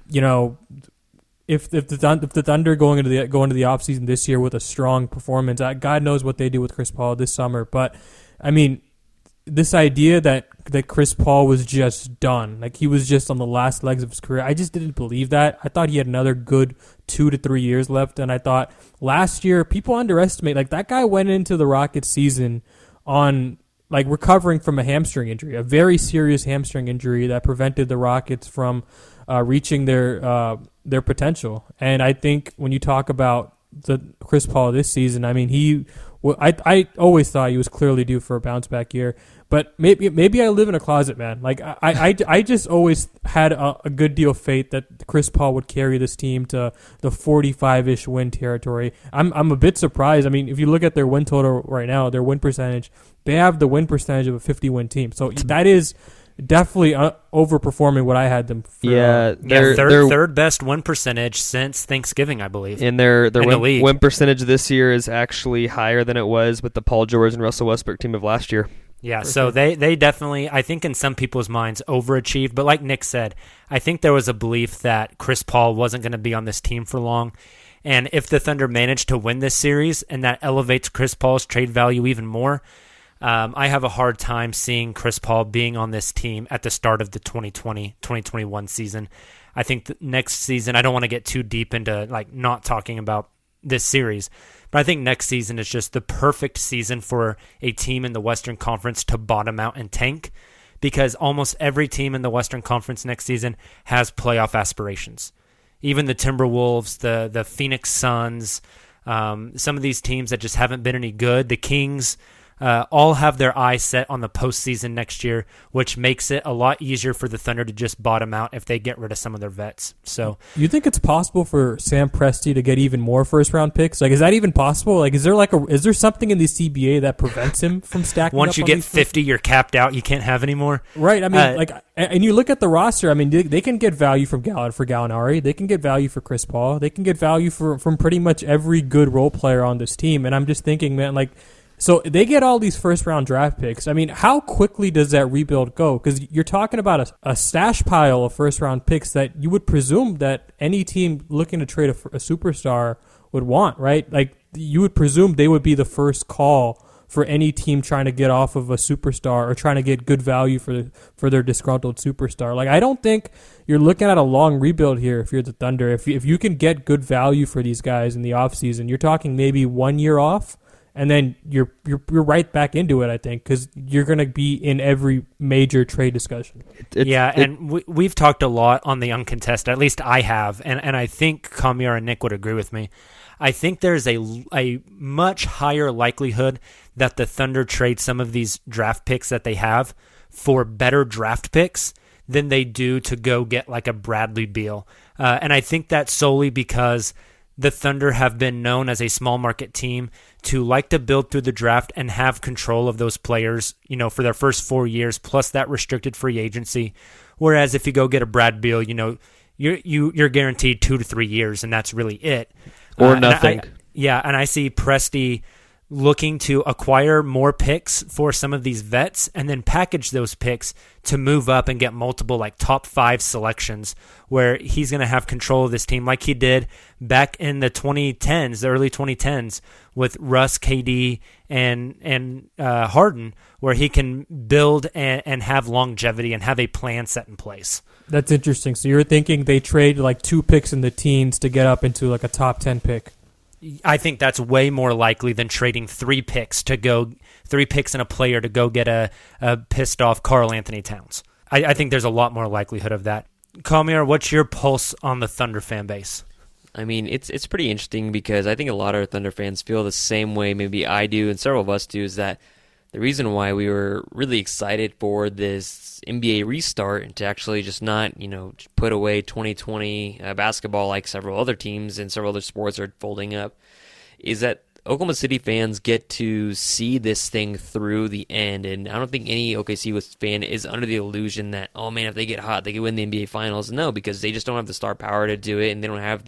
if the Thunder going into the offseason this year with a strong performance, God knows what they do with Chris Paul this summer. But I mean, this idea that Chris Paul was just done, like he was just on the last legs of his career, I just didn't believe that. I thought he had another good 2 to 3 years left, and I thought last year people underestimate, like that guy went into the Rockets season on like recovering from a hamstring injury, a very serious hamstring injury that prevented the Rockets from reaching their potential. And I think when you talk about the Chris Paul this season, I mean, I always thought he was clearly due for a bounce back year. But maybe I live in a closet, man. Like I just always had a good deal of faith that Chris Paul would carry this team to the 45-ish win territory. I'm a bit surprised. I mean, if you look at their win total right now, their win percentage, they have the win percentage of a 50-win team. So that is definitely overperforming what I had them for. Yeah, third best win percentage since Thanksgiving, I believe. And their win percentage this year is actually higher than it was with the Paul George and Russell Westbrook team of last year. Yeah, so they definitely, I think in some people's minds, overachieved. But like Nick said, I think there was a belief that Chris Paul wasn't going to be on this team for long. And if the Thunder managed to win this series and that elevates Chris Paul's trade value even more, I have a hard time seeing Chris Paul being on this team at the start of the 2020-2021 season. I think next season, I don't want to get too deep into like not talking about this series, but I think next season is just the perfect season for a team in the Western Conference to bottom out and tank, because almost every team in the Western Conference next season has playoff aspirations. Even the Timberwolves, the Phoenix Suns, some of these teams that just haven't been any good, the Kings, all have their eyes set on the postseason next year, which makes it a lot easier for the Thunder to just bottom out if they get rid of some of their vets. So, you think it's possible for Sam Presti to get even more first round picks? Like, is that even possible? Like, is there something in the CBA that prevents him from stacking? Once you get 50, you're capped out. You can't have any more. Right. I mean, and you look at the roster. I mean, they can get value from Gallinari. They can get value for Chris Paul. They can get value from pretty much every good role player on this team. And I'm just thinking, man, like. So they get all these first-round draft picks. I mean, how quickly does that rebuild go? Because you're talking about a stash pile of first-round picks that you would presume that any team looking to trade a superstar would want, right? Like, you would presume they would be the first call for any team trying to get off of a superstar or trying to get good value for their disgruntled superstar. Like, I don't think you're looking at a long rebuild here if you're the Thunder. If you can get good value for these guys in the offseason, you're talking maybe 1 year off. And then you're right back into it, I think, because you're going to be in every major trade discussion. And we've talked a lot on the uncontested. At least I have, and I think Kamiar and Nick would agree with me. I think there's a much higher likelihood that the Thunder trade some of these draft picks that they have for better draft picks than they do to go get like a Bradley Beal. And I think that's solely because the Thunder have been known as a small market team to like to build through the draft and have control of those players, for their first 4 years, plus that restricted free agency. Whereas if you go get a Brad Beal, you're guaranteed 2 to 3 years, and that's really it. Or nothing. And I see Presti looking to acquire more picks for some of these vets and then package those picks to move up and get multiple top 5 selections, where he's going to have control of this team like he did back in the 2010s, the early 2010s with Russ, KD, and Harden, where he can build and have longevity and have a plan set in place. That's interesting. So you're thinking they trade 2 picks in the teens to get up into a top 10 pick? I think that's way more likely than trading 3 picks and a player to go get a pissed off Karl Anthony Towns. I think there's a lot more likelihood of that. Kamiar, what's your pulse on the Thunder fan base? I mean, it's pretty interesting because I think a lot of Thunder fans feel the same way maybe I do and several of us do, is that the reason why we were really excited for this NBA restart and to actually just not, put away 2020 basketball like several other teams and several other sports are folding up, is that Oklahoma City fans get to see this thing through the end. And I don't think any OKC fan is under the illusion that, oh man, if they get hot, they can win the NBA Finals. No, because they just don't have the star power to do it, and they don't have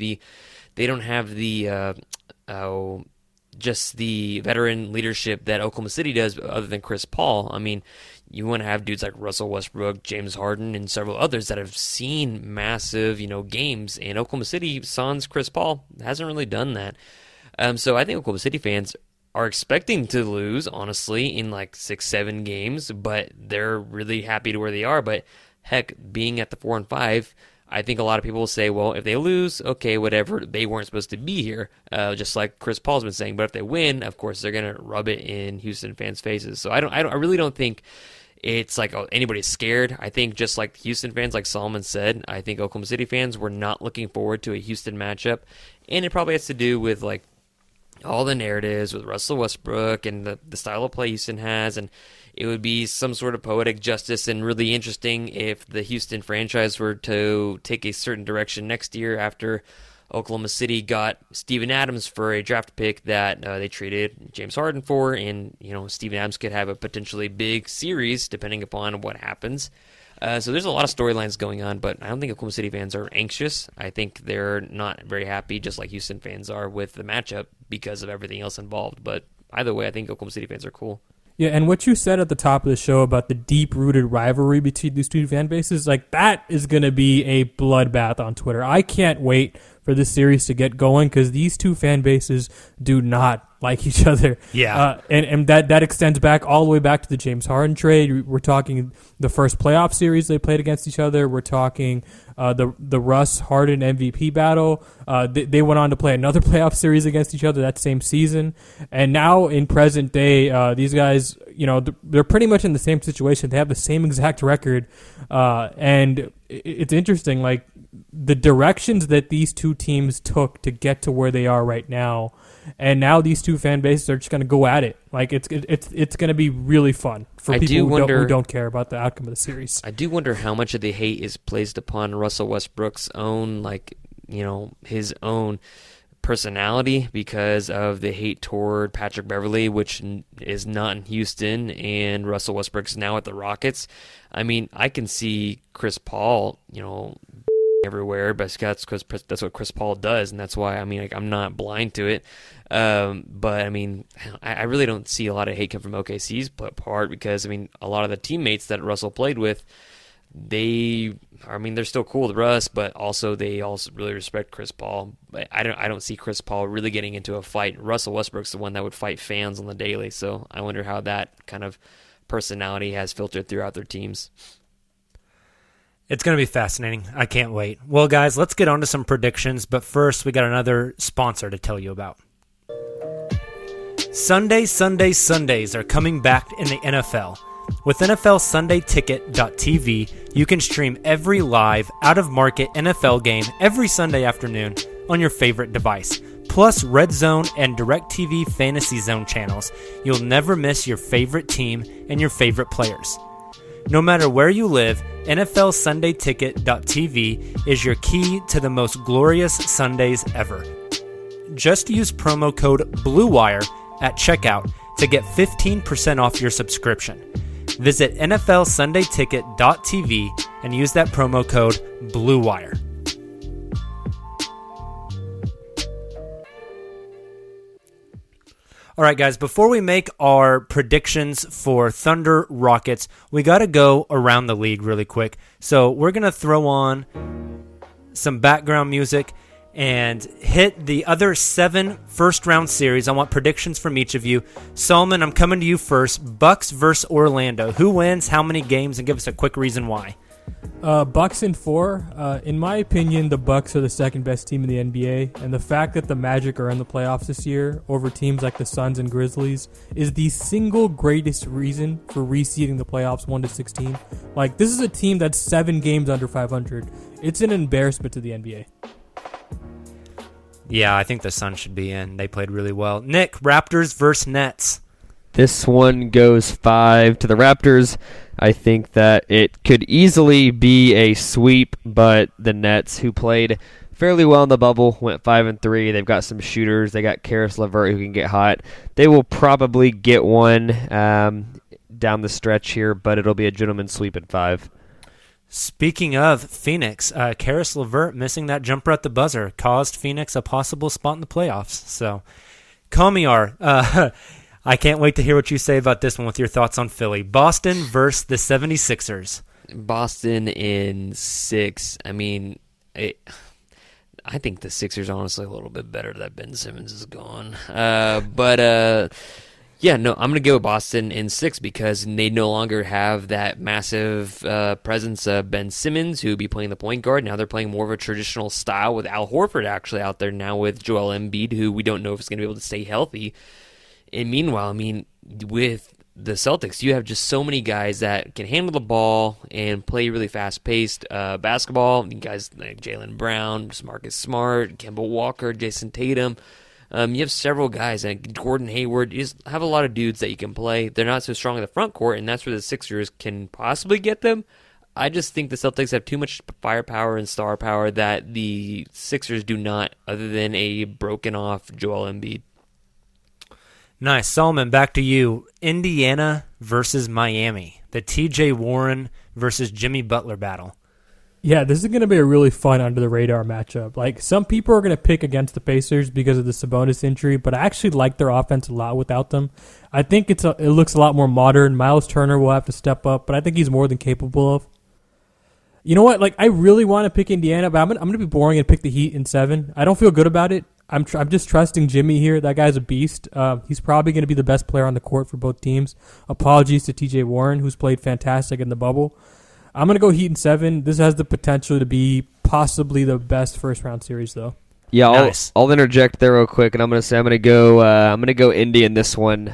just the veteran leadership that Oklahoma City does, other than Chris Paul. I mean, you want to have dudes like Russell Westbrook, James Harden, and several others that have seen massive, games. And Oklahoma City, sans Chris Paul, hasn't really done that. So I think Oklahoma City fans are expecting to lose, honestly, in 6-7 games, but they're really happy to where they are. But heck, being at the 4 and 5, I think a lot of people will say, well, if they lose, okay, whatever, they weren't supposed to be here, just like Chris Paul's been saying. But if they win, of course, they're going to rub it in Houston fans' faces. So I really don't think it's anybody's scared. I think just like Houston fans, like Solomon said, I think Oklahoma City fans were not looking forward to a Houston matchup. And it probably has to do with all the narratives with Russell Westbrook and the style of play Houston has, and it would be some sort of poetic justice and really interesting if the Houston franchise were to take a certain direction next year after Oklahoma City got Steven Adams for a draft pick that they traded James Harden for, and Steven Adams could have a potentially big series depending upon what happens. So there's a lot of storylines going on, but I don't think Oklahoma City fans are anxious. I think they're not very happy, just like Houston fans are, with the matchup because of everything else involved. But either way, I think Oklahoma City fans are cool. Yeah, and what you said at the top of the show about the deep-rooted rivalry between these two fan bases, that is going to be a bloodbath on Twitter. I can't wait for this series to get going because these two fan bases do not like each other. Yeah. And that extends back all the way back to the James Harden trade. We're talking the first playoff series they played against each other. We're talking the Russ Harden MVP battle. They went on to play another playoff series against each other that same season. And now in present day, these guys, they're pretty much in the same situation. They have the same exact record. And it's interesting, the directions that these two teams took to get to where they are right now. And now these two fan bases are just going to go at it. It's going to be really fun for people who don't care about the outcome of the series. I do wonder how much of the hate is placed upon Russell Westbrook's own, his own personality because of the hate toward Patrick Beverley, which is not in Houston, and Russell Westbrook's now at the Rockets. I mean, I can see Chris Paul, everywhere, but that's what Chris Paul does, and that's why I'm not blind to it. But I really don't see a lot of hate come from OKC's part because a lot of the teammates that Russell played with, they're still cool with Russ, but also they also really respect Chris Paul. But I don't see Chris Paul really getting into a fight. Russell Westbrook's the one that would fight fans on the daily, so I wonder how that kind of personality has filtered throughout their teams. It's going to be fascinating. I can't wait. Well, guys, let's get on to some predictions, but first we got another sponsor to tell you about. Sundays are coming back in the NFL. With NFL SundayTicket.tv, you can stream every live, out-of-market NFL game every Sunday afternoon on your favorite device. Plus Red Zone and DirecTV Fantasy Zone channels. You'll never miss your favorite team and your favorite players. No matter where you live, NFL SundayTicket.tv is your key to the most glorious Sundays ever. just use promo code BLUEWIRE at checkout to get 15% off your subscription. Visit NFLSundayTicket.tv and use that promo code BLUEWIRE. All right, guys, before we make our predictions for Thunder Rockets, we got to go around the league really quick. So we're going to throw on some background music and hit the other 7 first-round series. I want predictions from each of you. Solomon, I'm coming to you first. Bucks versus Orlando. Who wins, how many games, and give us a quick reason why. Bucks in 4. In my opinion, the Bucks are the second best team in the NBA, and the fact that the Magic are in the playoffs this year over teams like the Suns and Grizzlies is the single greatest reason for reseeding the playoffs 1-16. Like, this is a team that's 7 games under 500. It's an embarrassment to the NBA. Yeah, I think the Suns should be in. They played really well. Nick, Raptors versus Nets. This one goes 5 to the Raptors. I think that it could easily be a sweep, but the Nets, who played fairly well in the bubble, went 5-3. They've got some shooters. They got Karis LeVert who can get hot. They will probably get one down the stretch here, but it'll be a gentleman's sweep at 5. Speaking of Phoenix, Karis LeVert missing that jumper at the buzzer caused Phoenix a possible spot in the playoffs. So, Kamiar, I can't wait to hear what you say about this one with your thoughts on Philly. Boston versus the 76ers. Boston in 6. I mean, I think the Sixers are honestly a little bit better that Ben Simmons is gone. Yeah, no, I'm going to go Boston in 6 because they no longer have that massive presence of Ben Simmons, who would be playing the point guard. Now they're playing more of a traditional style with Al Horford actually out there now with Joel Embiid, who we don't know if he's going to be able to stay healthy. And meanwhile, I mean, with the Celtics, you have just so many guys that can handle the ball and play really fast-paced basketball. Guys like Jaylen Brown, Marcus Smart, Kemba Walker, Jason Tatum. You have several guys, like Gordon Hayward. You just have a lot of dudes that you can play. They're not so strong in the front court, and that's where the Sixers can possibly get them. I just think the Celtics have too much firepower and star power that the Sixers do not, other than a broken-off Joel Embiid. Nice. Solomon, back to you. Indiana versus Miami. The TJ Warren versus Jimmy Butler battle. Yeah, this is going to be a really fun under-the-radar matchup. Like, some people are going to pick against the Pacers because of the Sabonis injury, but I actually like their offense a lot without them. I think it looks a lot more modern. Miles Turner will have to step up, but I think he's more than capable of. You know what? Like, I really want to pick Indiana, but I'm going to be boring and pick the Heat in 7. I don't feel good about it. I'm just trusting Jimmy here. That guy's a beast. He's probably going to be the best player on the court for both teams. Apologies to TJ Warren, who's played fantastic in the bubble. I'm going to go Heat in 7. This has the potential to be possibly the best first-round series, though. Yeah, nice. I'll interject there real quick, and I'm going to say I'm going to go Indy in this one.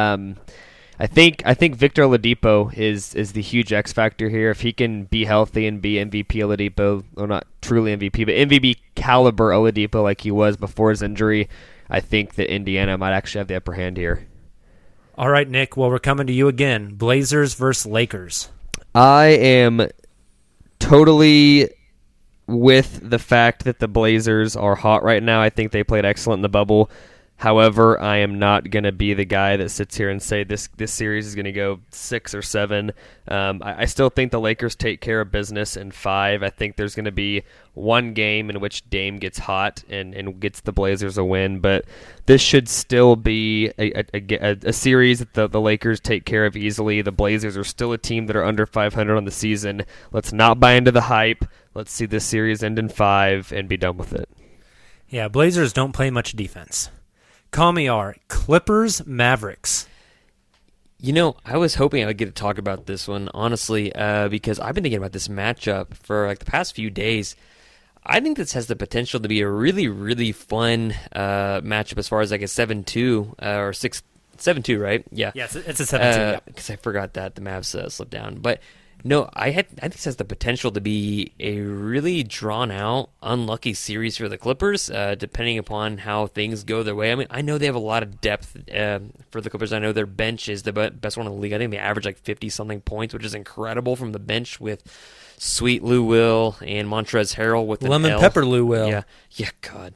I think Victor Oladipo is the huge X factor here. If he can be healthy and be MVP Oladipo, or not truly MVP, but MVP caliber Oladipo like he was before his injury, I think that Indiana might actually have the upper hand here. All right, Nick. Well, we're coming to you again. Blazers versus Lakers. I am totally with the fact that the Blazers are hot right now. I think they played excellent in the bubble. However, I am not going to be the guy that sits here and say this series is going to go 6 or 7. I still think the Lakers take care of business in 5. I think there's going to be one game in which Dame gets hot and gets the Blazers a win. But this should still be a series that the Lakers take care of easily. The Blazers are still a team that are under 500 on the season. Let's not buy into the hype. Let's see this series end in 5 and be done with it. Yeah, Blazers don't play much defense. Kamiar, Clippers, Mavericks. You know, I was hoping I would get to talk about this one, honestly, because I've been thinking about this matchup for like the past few days. I think this has the potential to be a really, really fun matchup as far as like a 7-2 or 7-2, right? Yeah. Yes, it's a 7-2. Because I forgot that the Mavs slipped down. But no, I think this has the potential to be a really drawn-out, unlucky series for the Clippers, depending upon how things go their way. I mean, I know they have a lot of depth for the Clippers. I know their bench is the best one in the league. I think they average like 50-something points, which is incredible from the bench with Sweet Lou Will and Montrezl Harrell with Lemon Pepper Lou Will. Yeah, God.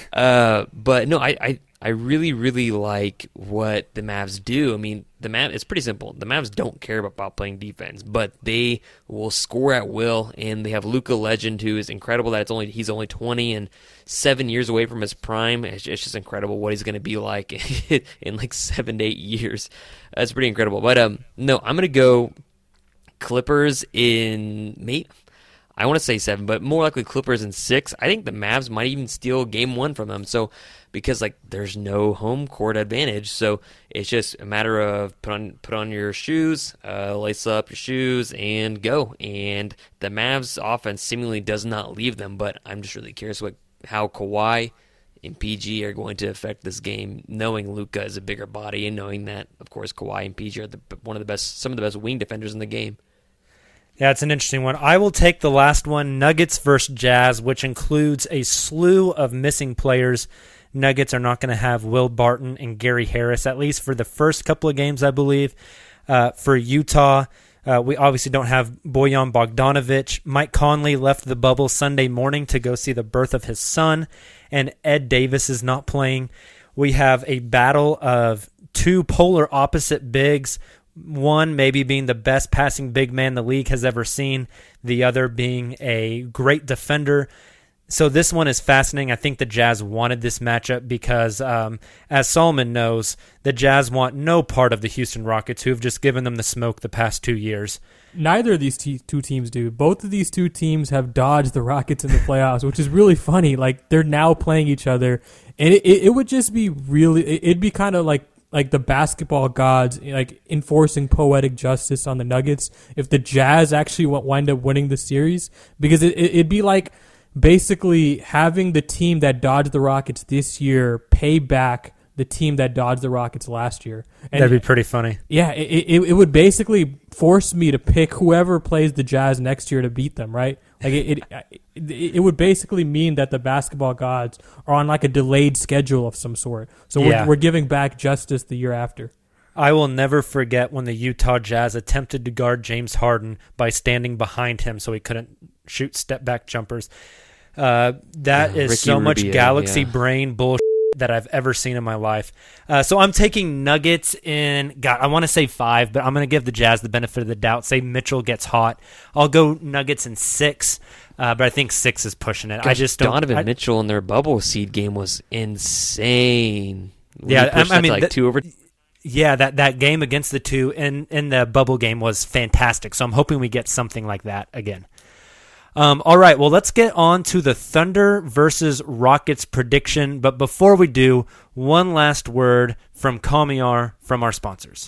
But no, I really, really like what the Mavs do. I mean, it's pretty simple. The Mavs don't care about playing defense, but they will score at will, and they have Luka Legend, who is incredible. He's only 20 and 7 years away from his prime. It's just incredible what he's going to be like in like 7 to 8 years. That's pretty incredible. But no, I'm going to go Clippers in I want to say 7, but more likely Clippers in 6. I think the Mavs might even steal game 1 from them. So because there's no home court advantage, so it's just a matter of put on your shoes, lace up your shoes, and go. And the Mavs offense seemingly does not leave them, but I'm just really curious how Kawhi and PG are going to affect this game, knowing Luka is a bigger body and knowing that, of course, Kawhi and PG are some of the best wing defenders in the game. Yeah, it's an interesting one. I will take the last one, Nuggets versus Jazz, which includes a slew of missing players. Nuggets are not going to have Will Barton and Gary Harris, at least for the first couple of games, I believe. For Utah, we obviously don't have Bojan Bogdanovic. Mike Conley left the bubble Sunday morning to go see the birth of his son, and Ed Davis is not playing. We have a battle of two polar opposite bigs, one maybe being the best passing big man the league has ever seen, the other being a great defender. So this one is fascinating. I think the Jazz wanted this matchup because, as Solomon knows, the Jazz want no part of the Houston Rockets, who have just given them the smoke the past 2 years. Neither of these two teams do. Both of these two teams have dodged the Rockets in the playoffs, which is really funny. Like, they're now playing each other, and it would just be really, it'd be kind of like the basketball gods enforcing poetic justice on the Nuggets if the Jazz actually wind up winning the series, because it'd be like basically having the team that dodged the Rockets this year pay back the team that dodged the Rockets last year. And that'd be pretty funny. Yeah, it would basically force me to pick whoever plays the Jazz next year to beat them, right? Like it would basically mean that the basketball gods are on like a delayed schedule of some sort. So we're giving back justice the year after. I will never forget when the Utah Jazz attempted to guard James Harden by standing behind him so he couldn't shoot step-back jumpers. That is Ricky so Rubio, much galaxy brain bullshit that I've ever seen in my life. So I'm taking Nuggets in, I want to say 5, but I'm going to give the Jazz the benefit of the doubt. Say Mitchell gets hot. I'll go Nuggets in 6, but I think 6 is pushing it. Gosh, I just don't. Donovan Mitchell in their bubble seed game was insane. Yeah, I mean, like 2 over. Yeah, that game against the 2 in the bubble game was fantastic. So I'm hoping we get something like that again. All right, well, let's get on to the Thunder versus Rockets prediction. But before we do, one last word from Kamiar, from our sponsors.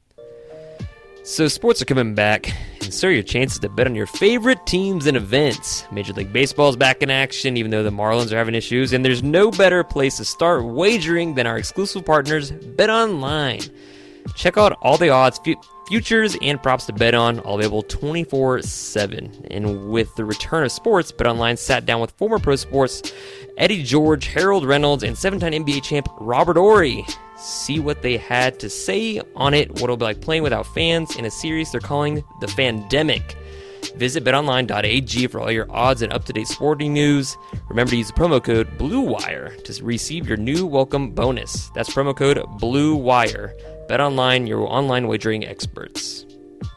So sports are coming back, and so are your chances to bet on your favorite teams and events. Major League Baseball is back in action, even though the Marlins are having issues, and there's no better place to start wagering than our exclusive partners, BetOnline. Check out all the odds, futures, and props to bet on, all available 24/7. And with the return of sports, BetOnline sat down with former pro sports Eddie George, Harold Reynolds, and 7-time NBA champ Robert Horry. See what they had to say on it, what it'll be like playing without fans in a series they're calling the Fandemic. Visit betonline.ag for all your odds and up-to-date sporting news. Remember to use the promo code BLUEWIRE to receive your new welcome bonus. That's promo code BLUEWIRE. BetOnline, your online wagering experts.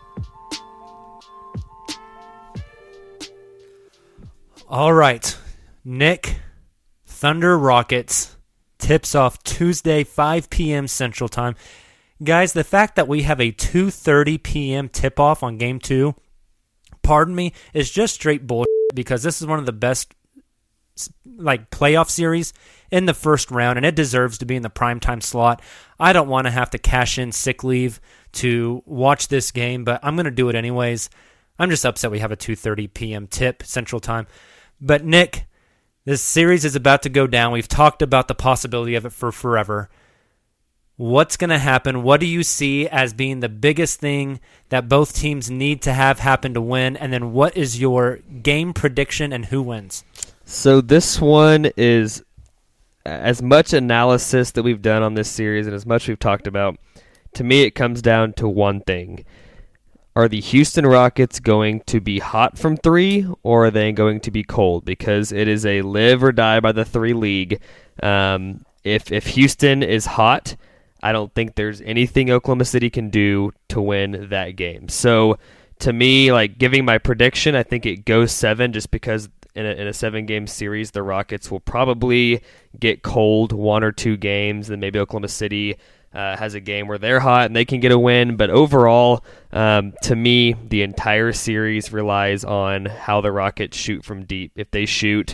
All right, Nick, Thunder Rockets tips off Tuesday, 5 p.m. Central Time. Guys, the fact that we have a 2:30 p.m. tip-off on Game 2, pardon me, is just straight bullshit, because this is one of the best playoff series in the first round, and it deserves to be in the primetime slot. I don't want to have to cash in sick leave to watch this game, but I'm going to do it anyways. I'm just upset we have a 2:30 p.m. tip Central Time. But Nick, this series is about to go down. We've talked about the possibility of it for forever. What's going to happen? What do you see as being the biggest thing that both teams need to have happen to win? And then what is your game prediction and who wins? So this one is, as much analysis that we've done on this series and as much we've talked about, to me it comes down to one thing. Are the Houston Rockets going to be hot from 3, or are they going to be cold? Because it is a live or die by the 3 league. If Houston is hot, I don't think there's anything Oklahoma City can do to win that game. So to me, like giving my prediction, I think it goes 7 just because in a 7-game series, the Rockets will probably get cold 1 or 2 games, and maybe Oklahoma City has a game where they're hot and they can get a win. But overall, to me, the entire series relies on how the Rockets shoot from deep. If they shoot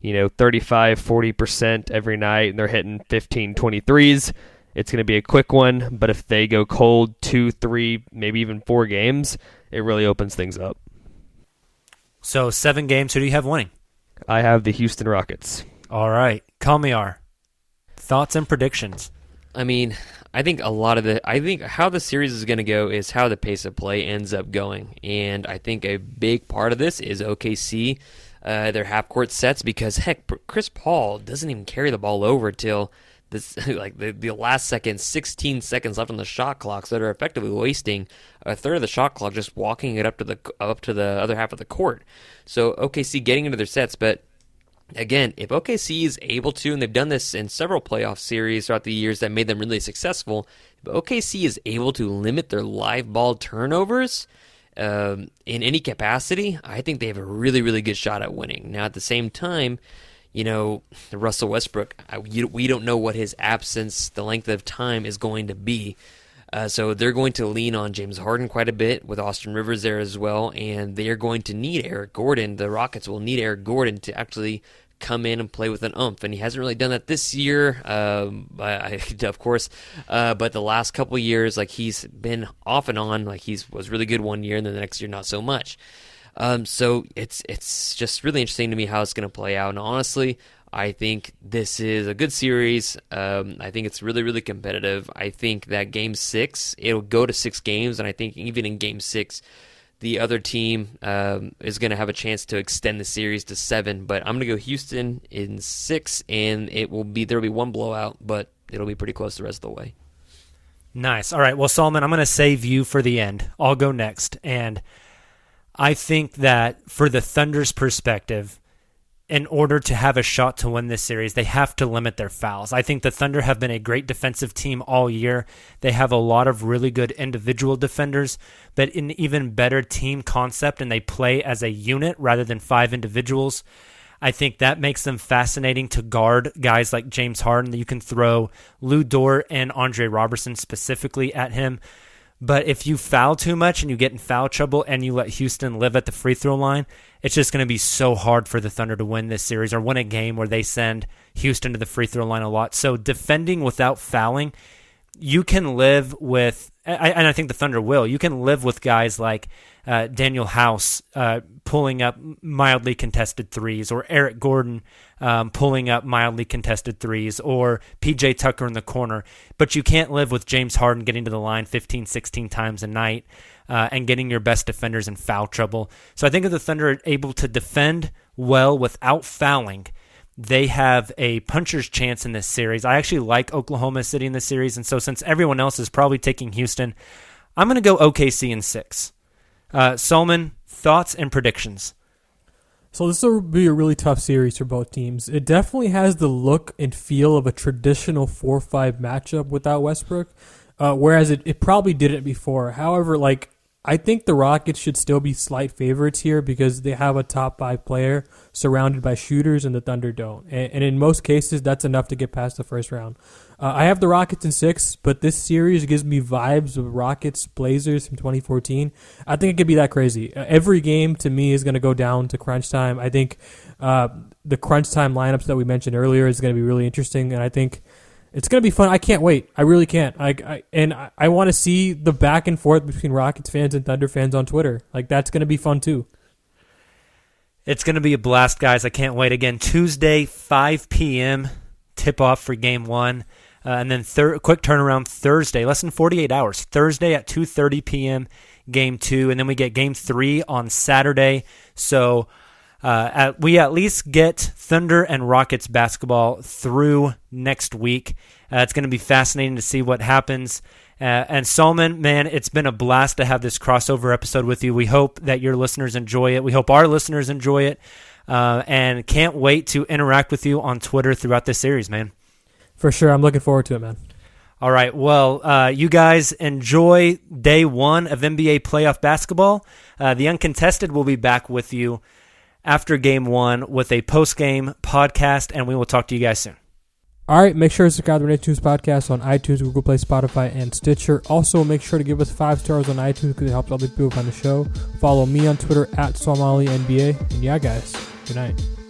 35-40% every night and they're hitting 15-20 threes, it's going to be a quick one. But if they go cold 2, 3, maybe even 4 games, it really opens things up. So 7 games, who do you have winning? I have the Houston Rockets. All right. Kalmiar, thoughts and predictions? I mean, I think how the series is going to go is how the pace of play ends up going. And I think a big part of this is OKC, their half-court sets, because, heck, Chris Paul doesn't even carry the ball over till this, like the last second, 16 seconds left on the shot clock, so they're effectively wasting a third of the shot clock just walking it up to the other half of the court. So OKC getting into their sets, but again, if OKC is able to, and they've done this in several playoff series throughout the years that made them really successful, if OKC is able to limit their live ball turnovers in any capacity, I think they have a really, really good shot at winning. Now, at the same time, Russell Westbrook, we don't know what his absence, the length of time is going to be. So they're going to lean on James Harden quite a bit with Austin Rivers there as well, and they are going to need Eric Gordon. The Rockets will need Eric Gordon to actually come in and play with an oomph, and he hasn't really done that this year, of course, but the last couple of years, like, he's been off and on. Like, was really good one year, and then the next year not so much. So it's just really interesting to me how it's going to play out, and honestly, I think this is a good series. I think it's really, really competitive. I think that Game 6, it'll go to 6 games, and I think even in Game 6, the other team is going to have a chance to extend the series to 7. But I'm going to go Houston in 6, and there will be one blowout, but it'll be pretty close the rest of the way. Nice. All right, well, Solomon, I'm going to save you for the end. I'll go next, and I think that for the Thunder's perspective, in order to have a shot to win this series, they have to limit their fouls. I think the Thunder have been a great defensive team all year. They have a lot of really good individual defenders, but an even better team concept, and they play as a unit rather than 5 individuals. I think that makes them fascinating to guard guys like James Harden. You can throw Lou Dort and Andre Robertson specifically at him. But if you foul too much and you get in foul trouble and you let Houston live at the free throw line, it's just going to be so hard for the Thunder to win this series or win a game where they send Houston to the free throw line a lot. So defending without fouling, you can live with, and I think the Thunder will, you can live with guys like Daniel House pulling up mildly contested threes, or Eric Gordon pulling up mildly contested threes, or PJ Tucker in the corner. But you can't live with James Harden getting to the line 15, 16 times a night and getting your best defenders in foul trouble. So I think if the Thunder are able to defend well without fouling, they have a puncher's chance in this series. I actually like Oklahoma City in this series, and so since everyone else is probably taking Houston, I'm going to go OKC in 6. Solomon, thoughts and predictions? So this will be a really tough series for both teams. It definitely has the look and feel of a traditional 4-5 matchup without Westbrook, whereas it probably didn't before. However, I think the Rockets should still be slight favorites here because they have a top 5 player surrounded by shooters and the Thunder don't. And in most cases, that's enough to get past the first round. I have the Rockets in 6, but this series gives me vibes of Rockets Blazers from 2014. I think it could be that crazy. Every game to me is going to go down to crunch time. I think the crunch time lineups that we mentioned earlier is going to be really interesting, and I think it's going to be fun. I can't wait. I really can't. I want to see the back and forth between Rockets fans and Thunder fans on Twitter. That's going to be fun too. It's going to be a blast, guys. I can't wait. Again, Tuesday, 5 p.m., tip-off for Game 1. And then quick turnaround Thursday, less than 48 hours. Thursday at 2:30 p.m., Game 2. And then we get Game 3 on Saturday. So we at least get Thunder and Rockets basketball through next week. It's going to be fascinating to see what happens. And Solomon, man, it's been a blast to have this crossover episode with you. We hope that your listeners enjoy it. We hope our listeners enjoy it. and can't wait to interact with you on Twitter throughout this series, man. For sure. I'm looking forward to it, man. All right. Well, you guys enjoy day 1 of NBA playoff basketball. The Uncontested will be back with you after game 1 with a post-game podcast, and we will talk to you guys soon. All right, make sure to subscribe to the Red Nation News Podcast on iTunes, Google Play, Spotify, and Stitcher. Also, make sure to give us 5 stars on iTunes because it helps other people find the show. Follow me on Twitter @SomaliNBA. And yeah, guys, good night.